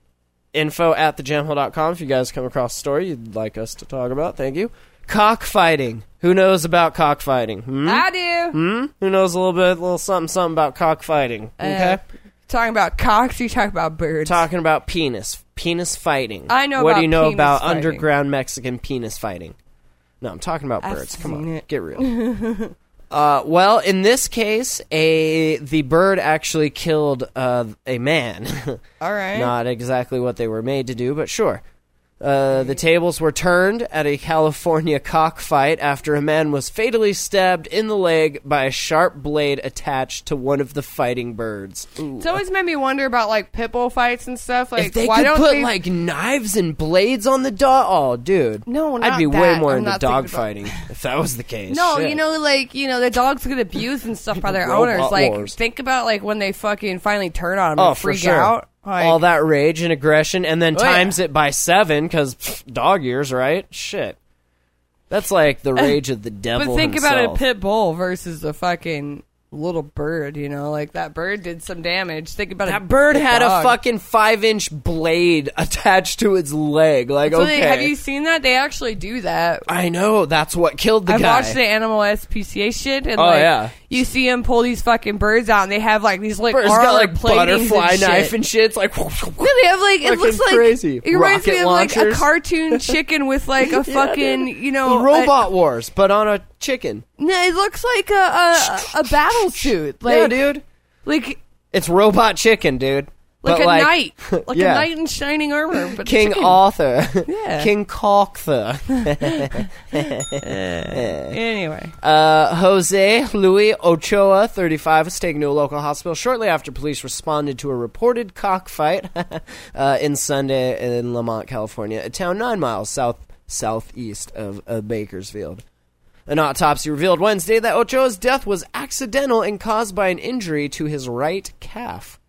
info@thejamhole.com if you guys come across a story you'd like us to talk about. Thank you. Cockfighting. Who knows about cockfighting? I do. Who knows a little something about cockfighting? Okay. Talking about cocks, you talk about birds. Talking about penis fighting. I know What about do you know penis about fighting. underground Mexican penis fighting? No, I'm talking about I've birds. Come on, seen it. get real. Well, in this case, the bird actually killed a man. All right. Not exactly what they were made to do, but sure. The tables were turned at a California cockfight after a man was fatally stabbed in the leg by a sharp blade attached to one of the fighting birds. Ooh. It's always made me wonder about like pit bull fights and stuff. Like, If they why could don't put they like knives and blades on the dog, oh, dude, No, I'd not be way that. more I'm into not dog thinking about- fighting if that was the case. No, Shit. the dogs get abused and stuff by their Robot owners. Like, wars. think about like when they fucking finally turn on them Oh, and for freak sure. out. all that rage and aggression, and then times it by 7 because dog years, right? Shit. That's like the rage of the devil. But think himself. about a pit bull versus a fucking little bird, you know? Like, that bird did some damage. Think about that bird had a fucking 5-inch blade attached to its leg. Like, so okay. Have you seen that? They actually do that. I know. That's what killed the guy. I watched the Animal SPCA shit, and you see them pull these fucking birds out, and they have like these like bird's got like butterfly and knife and shit. It's like no, they have like it looks like crazy. It reminds me of launchers. like a cartoon chicken with like a fucking Robot Wars, but on a chicken. No, it looks like a battle suit. Like, yeah, dude. Like it's robot chicken, dude. Like but a knight, like yeah. a knight in shining armor. But King Arthur, yeah. King Cockthur. Anyway, Jose Luis Ochoa, 35, was taken to a local hospital shortly after police responded to a reported cockfight in Sunday in Lamont, California, a town 9 miles southeast of Bakersfield. An autopsy revealed Wednesday that Ochoa's death was accidental and caused by an injury to his right calf.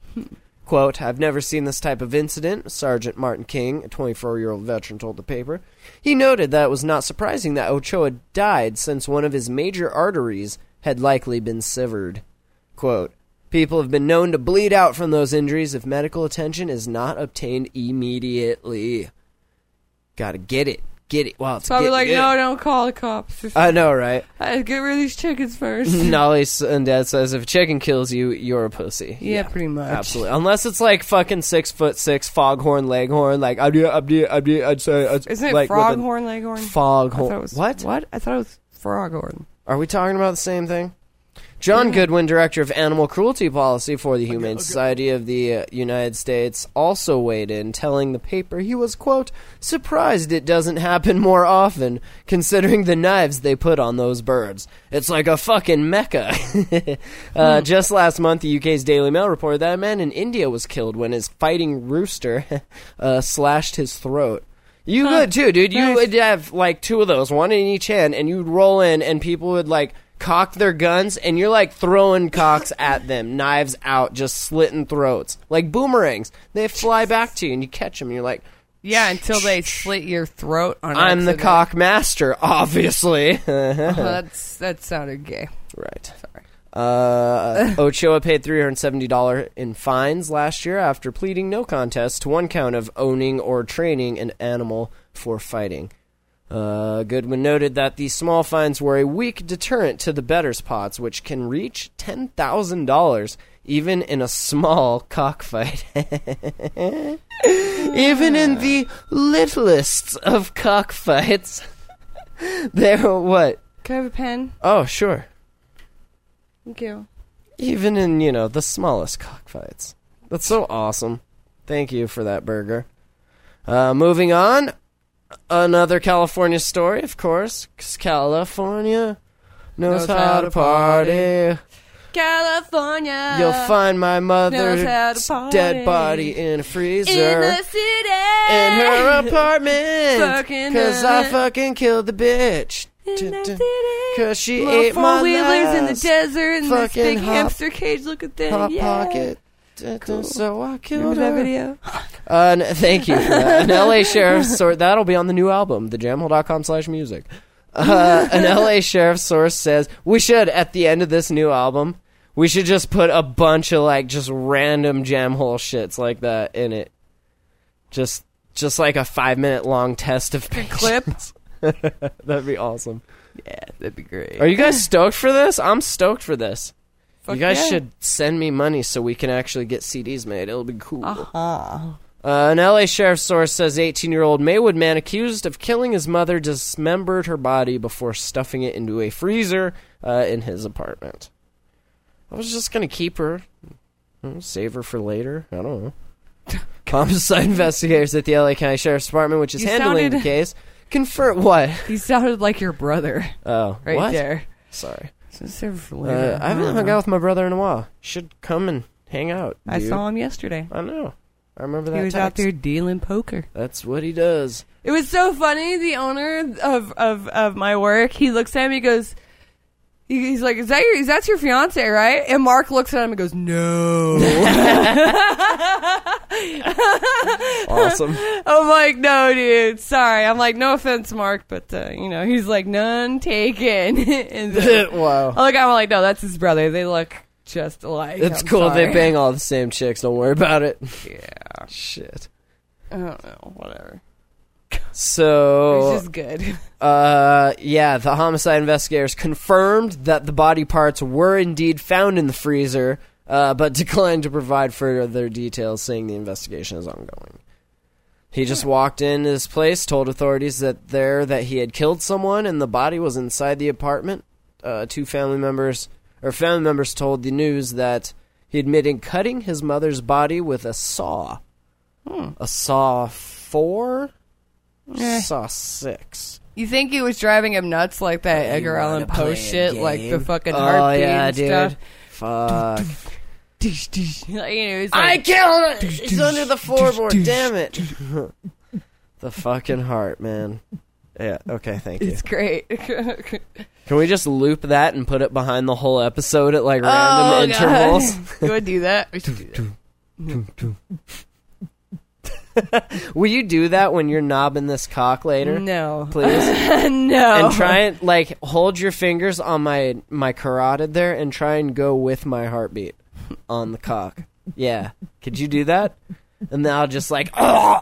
Quote, I've never seen this type of incident, Sergeant Martin King, a 24-year-old veteran, told the paper. He noted that it was not surprising that Ochoa died since one of his major arteries had likely been severed. Quote, people have been known to bleed out from those injuries if medical attention is not obtained immediately. Gotta get it. Get it. Well, it's probably like, good. no, don't call the cops. I know, right? Get rid of these chickens first. Nolly's dad says if a chicken kills you, you're a pussy. Yeah, pretty much. Absolutely. Unless it's like fucking 6'6" foghorn leghorn. Like I'd say. Isn't it like froghorn leghorn? Foghorn. What? I thought it was froghorn. Are we talking about the same thing? John Goodwin, director of animal cruelty policy for the Humane Society of the United States, also weighed in, telling the paper he was, quote, surprised it doesn't happen more often, considering the knives they put on those birds. It's like a fucking mecca. Just last month, the UK's Daily Mail reported that a man in India was killed when his fighting rooster slashed his throat. You would too, dude. You would have like 2 of those, one in each hand, and you'd roll in and people would like cock their guns, and you're like throwing cocks at them, knives out, just slitting throats like boomerangs. They fly back to you, and you catch them. And you're like, yeah, until they slit your throat. On I'm accident. the cock master, obviously. That sounded gay. Right. Sorry. Ochoa paid $370 in fines last year after pleading no contest to 1 count of owning or training an animal for fighting. Goodwin noted that the small fines were a weak deterrent to the better's pots, which can reach $10,000 even in a small cockfight. Even in the littlest of cockfights, there were what? Can I have a pen? Oh, sure. Thank you. Even in, the smallest cockfights. That's so awesome. Thank you for that, Burger. Moving on. Another California story, of course, because California knows how to party. California. You'll find my mother's dead body in a freezer. In the city. In her apartment. Because I fucking killed the bitch. In the city. Because she ate my four-wheelers in the desert and this fucking big hot- hamster cage looking thing. Hot Yeah. Pocket. Cool. So I killed Remember her. that video? Thank you for that. An LA sheriff's source, that'll be on the new album, thejamhole.com/music. An LA sheriff's source says, we should, at the end of this new album, we should just put a bunch of, like, just random Jamhole shits like that in it. Just like a 5-minute long test of clips. That'd be awesome. Yeah, that'd be great. Are you guys stoked for this? I'm stoked for this. Fuck you guys yeah. should send me money so we can actually get CDs made. It'll be cool. Uh-huh. An LA sheriff's source says 18-year-old Maywood man accused of killing his mother dismembered her body before stuffing it into a freezer in his apartment. I was just going to keep her. Save her for later. I don't know. Homicide investigators at the LA County Sheriff's Department, which is handling the case, confirm what? You sounded like your brother. Oh, right what? there. Sorry. Save it for later. I haven't hung out with my brother in a while. Should come and hang out. Dude. I saw him yesterday. I know. I remember that. He was out there dealing poker. That's what he does. It was so funny. The owner of my work, he looks at me, he goes, He's like, that's your fiance, right? And Mark looks at him and goes, no. Awesome. I'm like, no, dude, sorry. I'm like, no offense, Mark, but, he's like, none taken. And Wow. I'm like, no, that's his brother. They look just alike. It's I'm cool. sorry. They bang all the same chicks. Don't worry about it. Yeah. Shit. I don't know. Whatever. So, It's just good. the homicide investigators confirmed that the body parts were indeed found in the freezer, but declined to provide further details, saying the investigation is ongoing. He just walked in his place, told authorities that he had killed someone, and the body was inside the apartment. Two family members told the news that he admitted cutting his mother's body with a saw. A saw 4? Saw 6. You think he was driving him nuts like that Edgar Allan Poe shit, like the fucking heartbeat and dude. stuff? Fuck. He's like, I killed it! It's under the floorboard, damn it. The fucking heart, man. Yeah, okay, thank you. It's great. Can we just loop that and put it behind the whole episode at like random intervals? You would do that? We should do that. Will you do that when you're knobbing this cock later? No. Please? No. And try and, like, hold your fingers on my carotid there and try and go with my heartbeat on the cock. Yeah. Could you do that? And then I'll just, like, oh!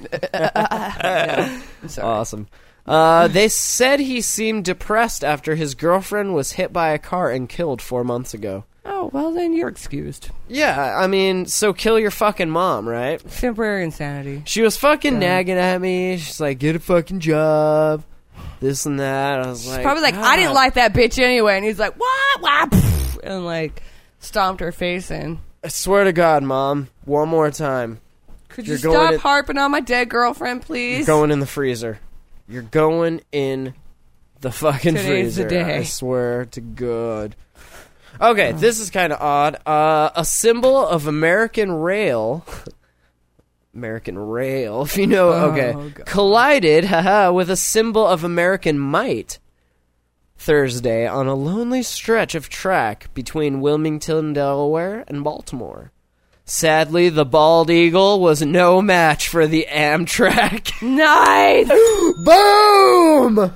Awesome. They said he seemed depressed after his girlfriend was hit by a car and killed 4 months ago. Oh, well, then you're excused. Yeah, I mean, so kill your fucking mom, right? Temporary insanity. She was fucking nagging at me. She's like, get a fucking job. This and that. I was like... Probably like, I didn't like that bitch anyway. And he's like, what? And like, stomped her face in. I swear to God, Mom, one more time. Could you stop harping on my dead girlfriend, please? You're going in the freezer. You're going in the fucking Today's freezer. the day. I swear to God. Okay, this is kind of odd. A symbol of American Rail... American Rail, if you know... Okay. God. Collided, with a symbol of American Might Thursday on a lonely stretch of track between Wilmington, Delaware, and Baltimore. Sadly, the Bald Eagle was no match for the Amtrak. Nice! Boom!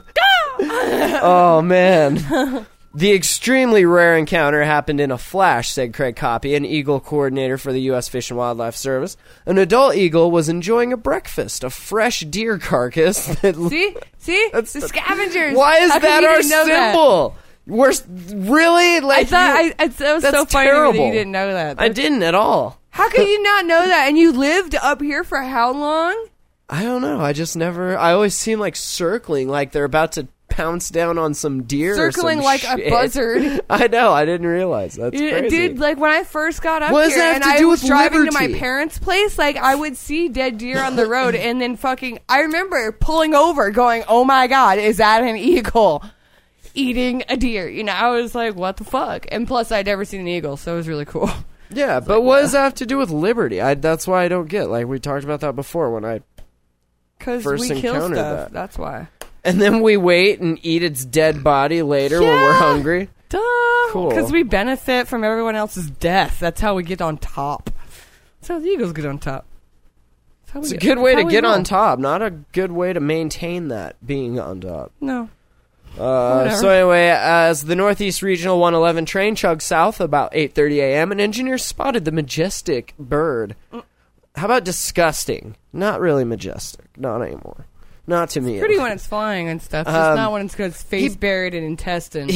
Oh, man. The extremely rare encounter happened in a flash, said Craig Coppy, an eagle coordinator for the U.S. Fish and Wildlife Service. An adult eagle was enjoying a breakfast, a fresh deer carcass. See? It's the scavengers. Why is How come that you our didn't know symbol? We're really like. I thought it was that's so funny terrible. that you didn't know that. I didn't at all. How could you not know that? And you lived up here for how long? I don't know. I just never. I always seem like circling, like they're about to pounce down on some deer. Circling or some like shit. a buzzard. I know. I didn't realize. That's crazy. Dude, like when I first got up What does here that have and to I do was with driving liberty? to my parents' place, like I would see dead deer on the road and then I remember pulling over going, oh my God, is that an eagle eating a deer? You know, I was like, what the fuck? And plus I'd never seen an eagle, so it was really cool. Yeah, but what does that have to do with liberty? That's why I don't get. Like we talked about that before when I Because first we kill encountered stuff, that. that's why. And then we wait and eat its dead body later when we're hungry. Duh. Cool. Because we benefit from everyone else's death. That's how we get on top. That's how the eagles get on top. It's a good way to get on top, not a good way to maintain that being on top. No. So anyway, as the Northeast Regional 111 train chugged south about 8:30 a.m., an engineer spotted the majestic bird. How about disgusting? Not really majestic. Not anymore. Not to me. It's pretty when it's flying and stuff. Just not when it's got its face buried in intestine.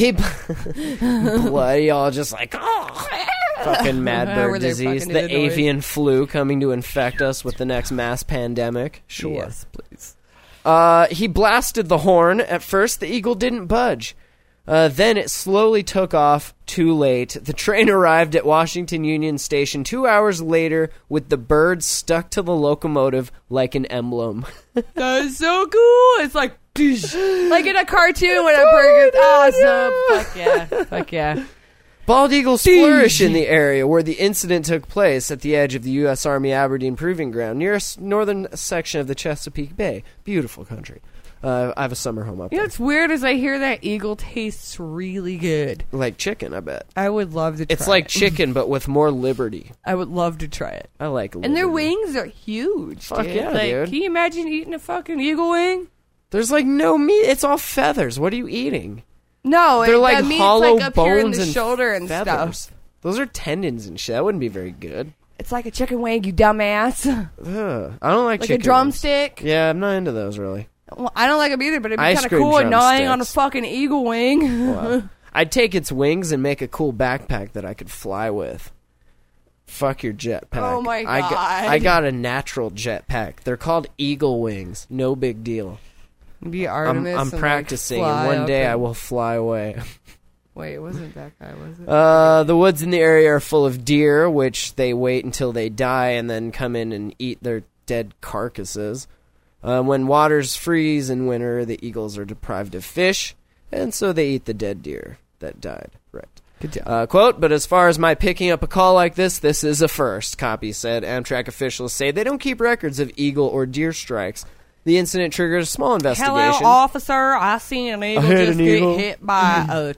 Bloody, all just like, oh, fucking mad bird disease. The avian flu coming to infect us with the next mass pandemic. Sure. Yes, please. He blasted the horn. At first, the eagle didn't budge. Then it slowly took off. Too late. The train arrived at Washington Union Station 2 hours later with the bird stuck to the locomotive like an emblem. That is so cool. It's like, like in a cartoon when a bird gets awesome. Fuck yeah. Fuck yeah. Bald eagles flourish in the area where the incident took place at the edge of the U.S. Army Aberdeen Proving Ground, near a northern section of the Chesapeake Bay. Beautiful country. I have a summer home up You know there. what's weird is I hear that eagle tastes really good. Like chicken, I bet. I would love to try It's like it. chicken, but with more liberty. I would love to try it. I like liberty. And their wings are huge, Fuck dude. yeah, like, dude. Can you imagine eating a fucking eagle wing? There's like no meat. It's all feathers. What are you eating? No, They're like that meat's hollow like up here in bones the and shoulder and feathers. stuff. Those are tendons and shit. That wouldn't be very good. It's like a chicken wing, you dumbass. Ugh. I don't like Like chicken a drumstick. wings. Yeah, I'm not into those really. Well, I don't like them either, but it'd be Ice kind of cream cool gnawing on a drumsticks. fucking eagle wing. Well, I'd take its wings and make a cool backpack that I could fly with. Fuck your jetpack. Oh my I God. I got a natural jetpack. They're called eagle wings. No big deal. Be I'm Artemis. and, practicing, like, and fly one up day I and- will fly away. Wait, it wasn't that guy, was it? The woods in the area are full of deer, which they wait until they die and then come in and eat their dead carcasses. When waters freeze in winter, the eagles are deprived of fish, and so they eat the dead deer that died. Right. Good job. Quote, but as far as my picking up a call like this is a first, Copy said. Amtrak officials say they don't keep records of eagle or deer strikes. The incident triggered a small investigation. Hello, officer. I seen an eagle hit just an get eagle. hit by a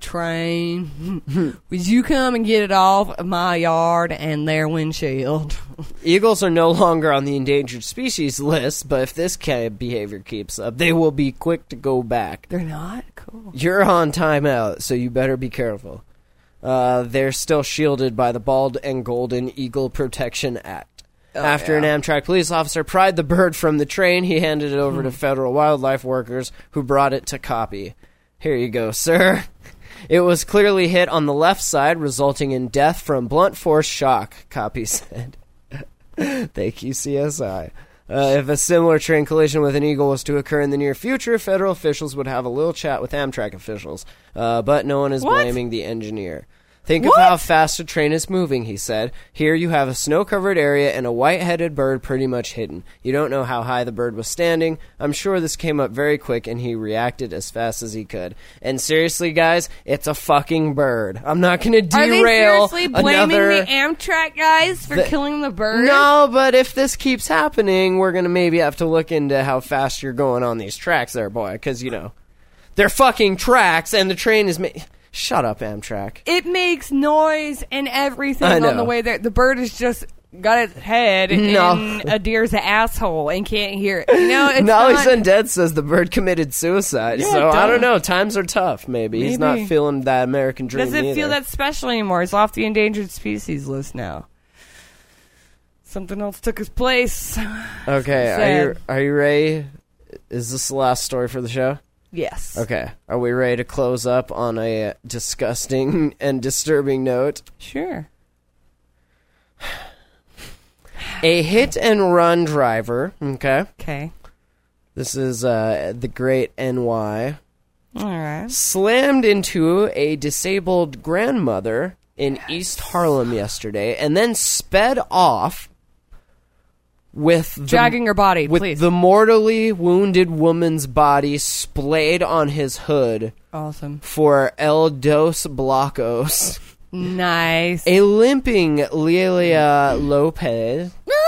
train. Would you come and get it off of my yard and their windshield? Eagles are no longer on the endangered species list, but if this kind of behavior keeps up, they will be quick to go back. They're not? Cool. You're on timeout, so you better be careful. They're still shielded by the Bald and Golden Eagle Protection Act. After an Amtrak police officer pried the bird from the train, he handed it over to federal wildlife workers who brought it to Copy. Here you go, sir. It was clearly hit on the left side, resulting in death from blunt force shock, Copy said. Thank you, CSI. If a similar train collision with an eagle was to occur in the near future, federal officials would have a little chat with Amtrak officials. But no one is blaming the engineer. Think of how fast a train is moving, he said. Here you have a snow-covered area and a white-headed bird pretty much hidden. You don't know how high the bird was standing. I'm sure this came up very quick, and he reacted as fast as he could. And seriously, guys, it's a fucking bird. I'm not going to derail Are they seriously blaming another... the Amtrak guys for killing the bird? No, but if this keeps happening, we're going to maybe have to look into how fast you're going on these tracks there, boy. Because, you know, they're fucking tracks, and the train is... Shut up, Amtrak. It makes noise and everything I know. on the way there. The bird has just got its head in a deer's asshole and can't hear it. You know, it's Nolly's not... Undead says the bird committed suicide. Yeah, so it I don't does. know. Times are tough, maybe. He's not Maybe. feeling that American dream Doesn't either. feel that special anymore. He's off the endangered species list now. Something else took his place. Okay, Sad. are you ready? Is this the last story for the show? Yes. Okay. Are we ready to close up on a disgusting and disturbing note? Sure. A hit-and-run driver, okay? Okay. This is the great NY. All right. Slammed into a disabled grandmother in East Harlem yesterday and then sped off with Dragging her body, with please. the mortally wounded woman's body splayed on his hood Awesome. for El Dos Blocos. Nice. A limping Lelia Lopez,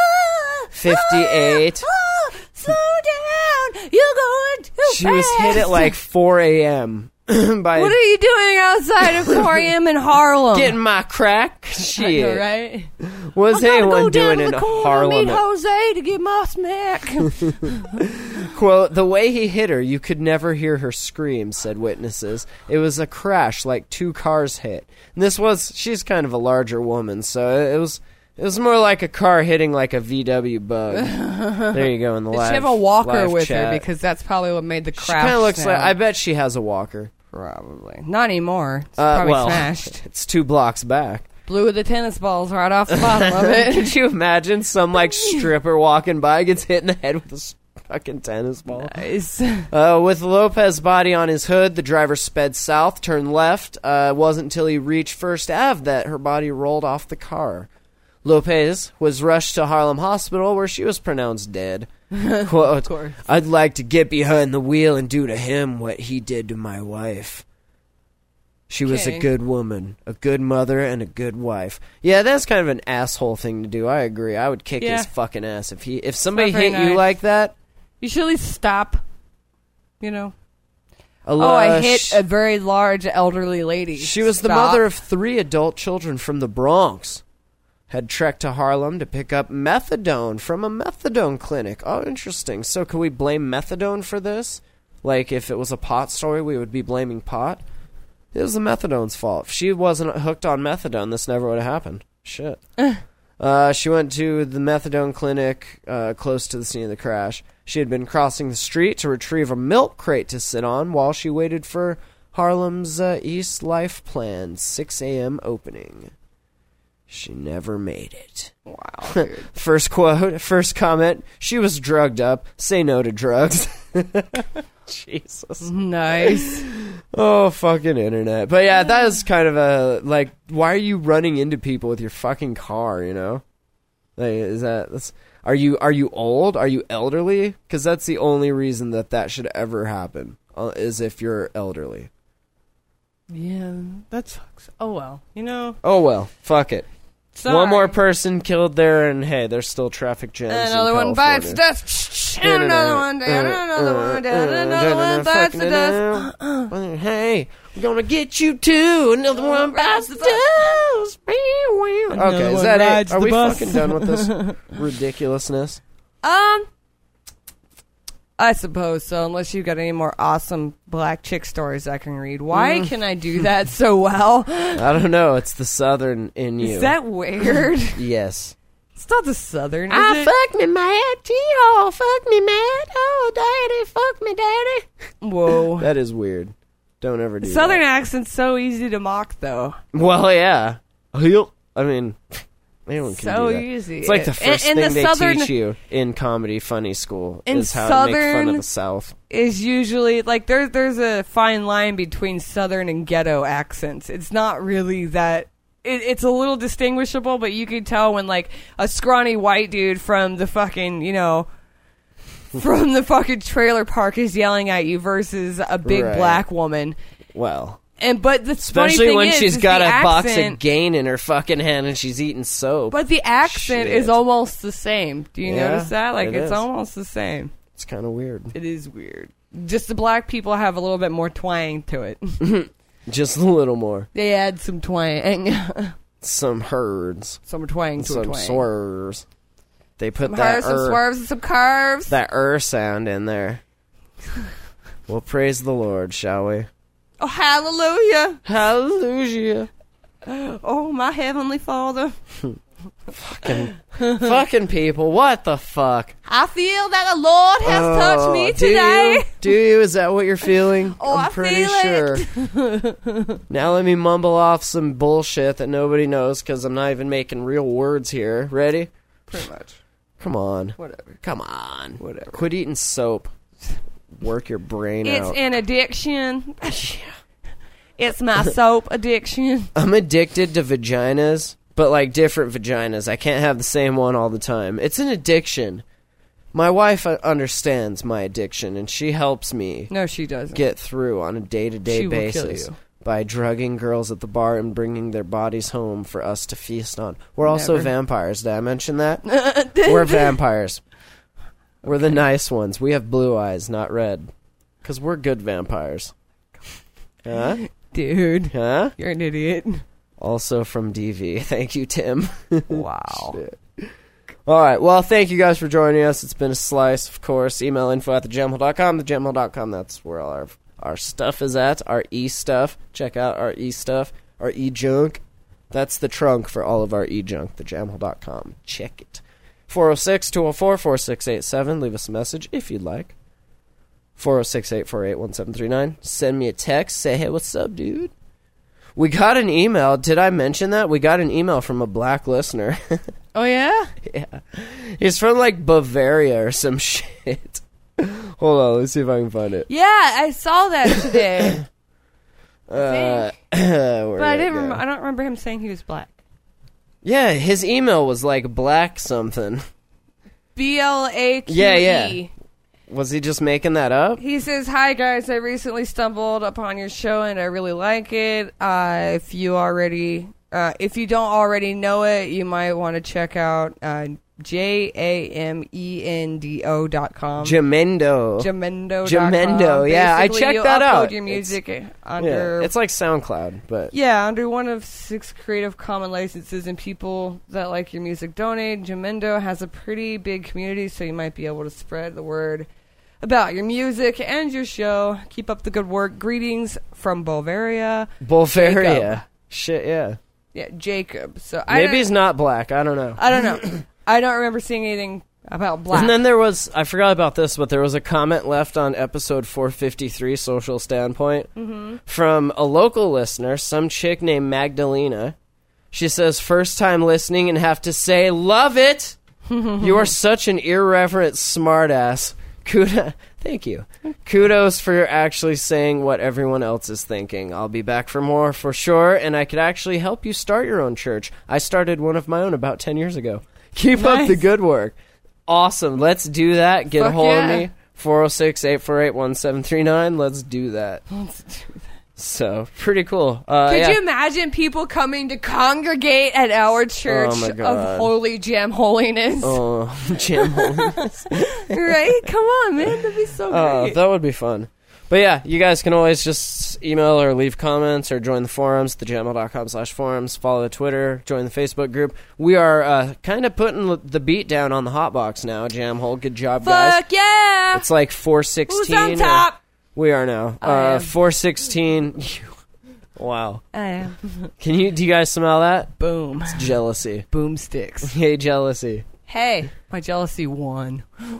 58. Slow down. You're going too fast. She was hit at like 4 a.m. by What are you doing outside of 4 a.m. in Harlem? getting my crack. I Shit. know, right? What's I gotta anyone go down doing to in the corner Harlem? meet Jose to get my smack. Quote, the way he hit her, you could never hear her scream, said witnesses. It was a crash like two cars hit. And she's kind of a larger woman, so it was more like a car hitting like a VW Bug. There you go in the Did live she have a walker live with chat. her? Because that's probably what made the She crash kind of looks like, sound. I bet she has a walker. Probably. Not anymore. It's probably well, smashed. it's 2 blocks back. Blew the tennis balls right off the bottom of it. Could you imagine some like stripper walking by gets hit in the head with a fucking tennis ball? Nice. With Lopez's body on his hood, the driver sped south, turned left. It wasn't until he reached First Ave that her body rolled off the car. Lopez was rushed to Harlem Hospital, where she was pronounced dead. Quote, Of course. I'd like to get behind the wheel and do to him what he did to my wife. She was a Okay. good woman, a good mother, and a good wife. Yeah, that's kind of an asshole thing to do. I agree. I would kick Yeah. his fucking ass if somebody not very hit you nice. like that. You should at least stop. you know. I hit a very large elderly lady. She was the mother of 3 adult children from the Bronx. Had trekked to Harlem to pick up methadone from a methadone clinic. Oh, interesting. So could we blame methadone for this? Like, if it was a pot story, we would be blaming pot? It was the methadone's fault. If she wasn't hooked on methadone, this never would have happened. Shit. She went to the methadone clinic close to the scene of the crash. She had been crossing the street to retrieve a milk crate to sit on while she waited for Harlem's East Life Plan 6 a.m. opening. She never made it. Wow. Dude. First comment, she was drugged up. Say no to drugs. Jesus. Nice. Oh, fucking internet. But yeah, that is kind of a, like, why are you running into people with your fucking car, you know? Like, are you old? Are you elderly? Because that's the only reason that should ever happen, is if you're elderly. Yeah, that sucks. Oh, well, you know. Oh, well, fuck it. Sorry. One more person killed there, and hey, there's still traffic jams. Another one bites the dust. And another one down. Another one down. Another one bites the dust. Hey, we're gonna get you too. Another one bites the dust. Okay, is that it? Are we fucking done with this ridiculousness? I suppose so, unless you've got any more awesome black chick stories I can read. Why can I do that so well? I don't know. It's the Southern in you. Is that weird? Yes. It's not the Southern, is it? Fuck me mad. Gee-haw, fuck me mad. Oh, daddy, fuck me, daddy. Whoa. That is weird. Don't ever do Southern that. accent's so easy to mock, though. Well, yeah. I mean, anyone can so do that. easy. It's like the first and thing the they Southern, teach you in comedy funny school in is how to make fun Southern of the South. Is usually, like, there's a fine line between Southern and ghetto accents. It's not really that... It's a little distinguishable, but you can tell when, like, a scrawny white dude from the fucking, you know... from the fucking trailer park is yelling at you versus a big black woman. Well... But the especially funny thing when is, she's got a box of gain Gain in her fucking hand and she's eating soap. But the accent is almost the same. Do you notice that? Like, it's is. Almost the same. It's kind of weird. It is weird. Just the black people have a little bit more twang to it. Just a little more. They add some twang. Some herds. Some twang to some a twang. swerves. They put some that some swerves and some curves. That sound in there. Well, praise the Lord, shall we? Oh, hallelujah. Hallelujah. Oh, my heavenly Father. Fucking people, what the fuck? I feel that the Lord has touched me today. Do you? Is that what you're feeling? Oh, I'm pretty sure. Now let me mumble off some bullshit that nobody knows because I'm not even making real words here. Ready? Pretty much. Come on. Whatever. Come on. Whatever. Quit eating soap. Work your brain It's out. an addiction. It's my soap addiction. I'm addicted to vaginas, but like different vaginas. I can't have the same one all the time. It's an addiction. My wife understands my addiction, and she helps me. No, she doesn't. Get through on a day-to-day basis. She will kill you. By drugging girls at the bar and bringing their bodies home for us to feast on. We're also vampires. Did I mention that? We're vampires. We're the nice ones. We have blue eyes, not red. Because we're good vampires. Huh? Dude. Huh? You're an idiot. Also from DV. Thank you, Tim. Wow. All right. Well, thank you guys for joining us. It's been a slice, of course. Email info@thejamhole.com. Thejamhole.com, that's where all our stuff is at. Our e-stuff. Check out our e-stuff. Our e-junk. That's the trunk for all of our e-junk. Thejamhole.com. Check it. 406-204-4687. Leave us a message if you'd like. 406-848-1739. Send me a text. Say, hey, what's up, dude? We got an email. Did I mention that? We got an email from a black listener. Oh, yeah? Yeah. He's from, like, Bavaria or some shit. Hold on. Let's see if I can find it. Yeah, I saw that today. But I don't remember him saying he was black. Yeah, his email was like black something. BLAQE. Yeah. Was he just making that up? He says, hi guys, I recently stumbled upon your show and I really like it. If you don't already know it, you might want to check out JAMENDO.com. Jamendo. Jamendo. Yeah, I checked that out. Upload your music under. It's like SoundCloud, but under one of 6 Creative Commons licenses, and people that like your music donate. Jamendo has a pretty big community, so you might be able to spread the word about your music and your show. Keep up the good work. Greetings from Bulgaria. Jacob. Shit, yeah. Yeah, Jacob. So maybe he's not black. I don't know. I don't know. I don't remember seeing anything about black. And then there was, I forgot about this, but there was a comment left on episode 453, Social Standpoint, from a local listener, some chick named Magdalena. She says, first time listening and have to say, love it! You are such an irreverent smartass. Thank you. Kudos for actually saying what everyone else is thinking. I'll be back for more for sure, and I could actually help you start your own church. I started one of my own about 10 years ago. Keep up the good work. Awesome. Let's do that. Get a hold of me. 406-848-1739. Let's do that. So, pretty cool. Could you imagine people coming to congregate at our church of Holy Jam Holiness? Oh, Jam Holiness. Right? Come on, man. That'd be so great. That would be fun. But yeah, you guys can always just email or leave comments or join the forums, thejamhole.com/forums, follow the Twitter, join the Facebook group. We are kind of putting the beat down on the hotbox now, Jamhole. Good job, guys. Fuck yeah! It's like 416. Who's on top? We are now. 416. Wow. I am. Do you guys smell that? Boom. It's jealousy. Boomsticks. Hey, jealousy. Hey, my jealousy won.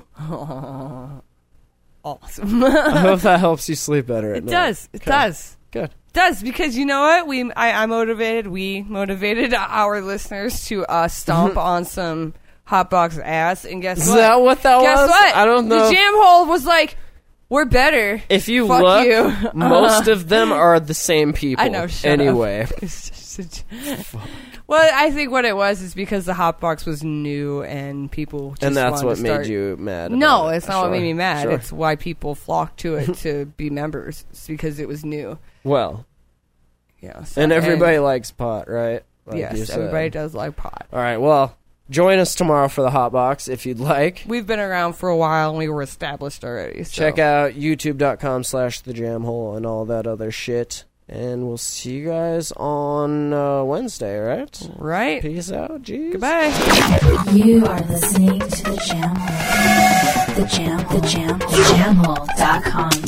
Awesome. I hope that helps you sleep better at night. It does. Good. It does, because you know what? We motivated our listeners to stomp on some hotbox ass, and guess what? Is that what that was? Guess what? I don't know. The Jam Hole was like, we're better. If you Fuck look, you. most of them are the same people. I know, shut anyway. Well, I think what it was is because the hotbox was new and people just and that's wanted what to start. made you mad. No, it's not what made me mad. Sure. It's why people flocked to it to be members. It's because it was new. Well, yeah. and everybody likes pot, right? Like yes, everybody does like pot. All right, well, join us tomorrow for the Hotbox if you'd like. We've been around for a while and we were established already. So. Check out youtube.com/thejamhole and all that other shit. And we'll see you guys on Wednesday, right? Right. Peace out. Jeez. Goodbye. You are listening to The Jam Hole. The Jamhole.com.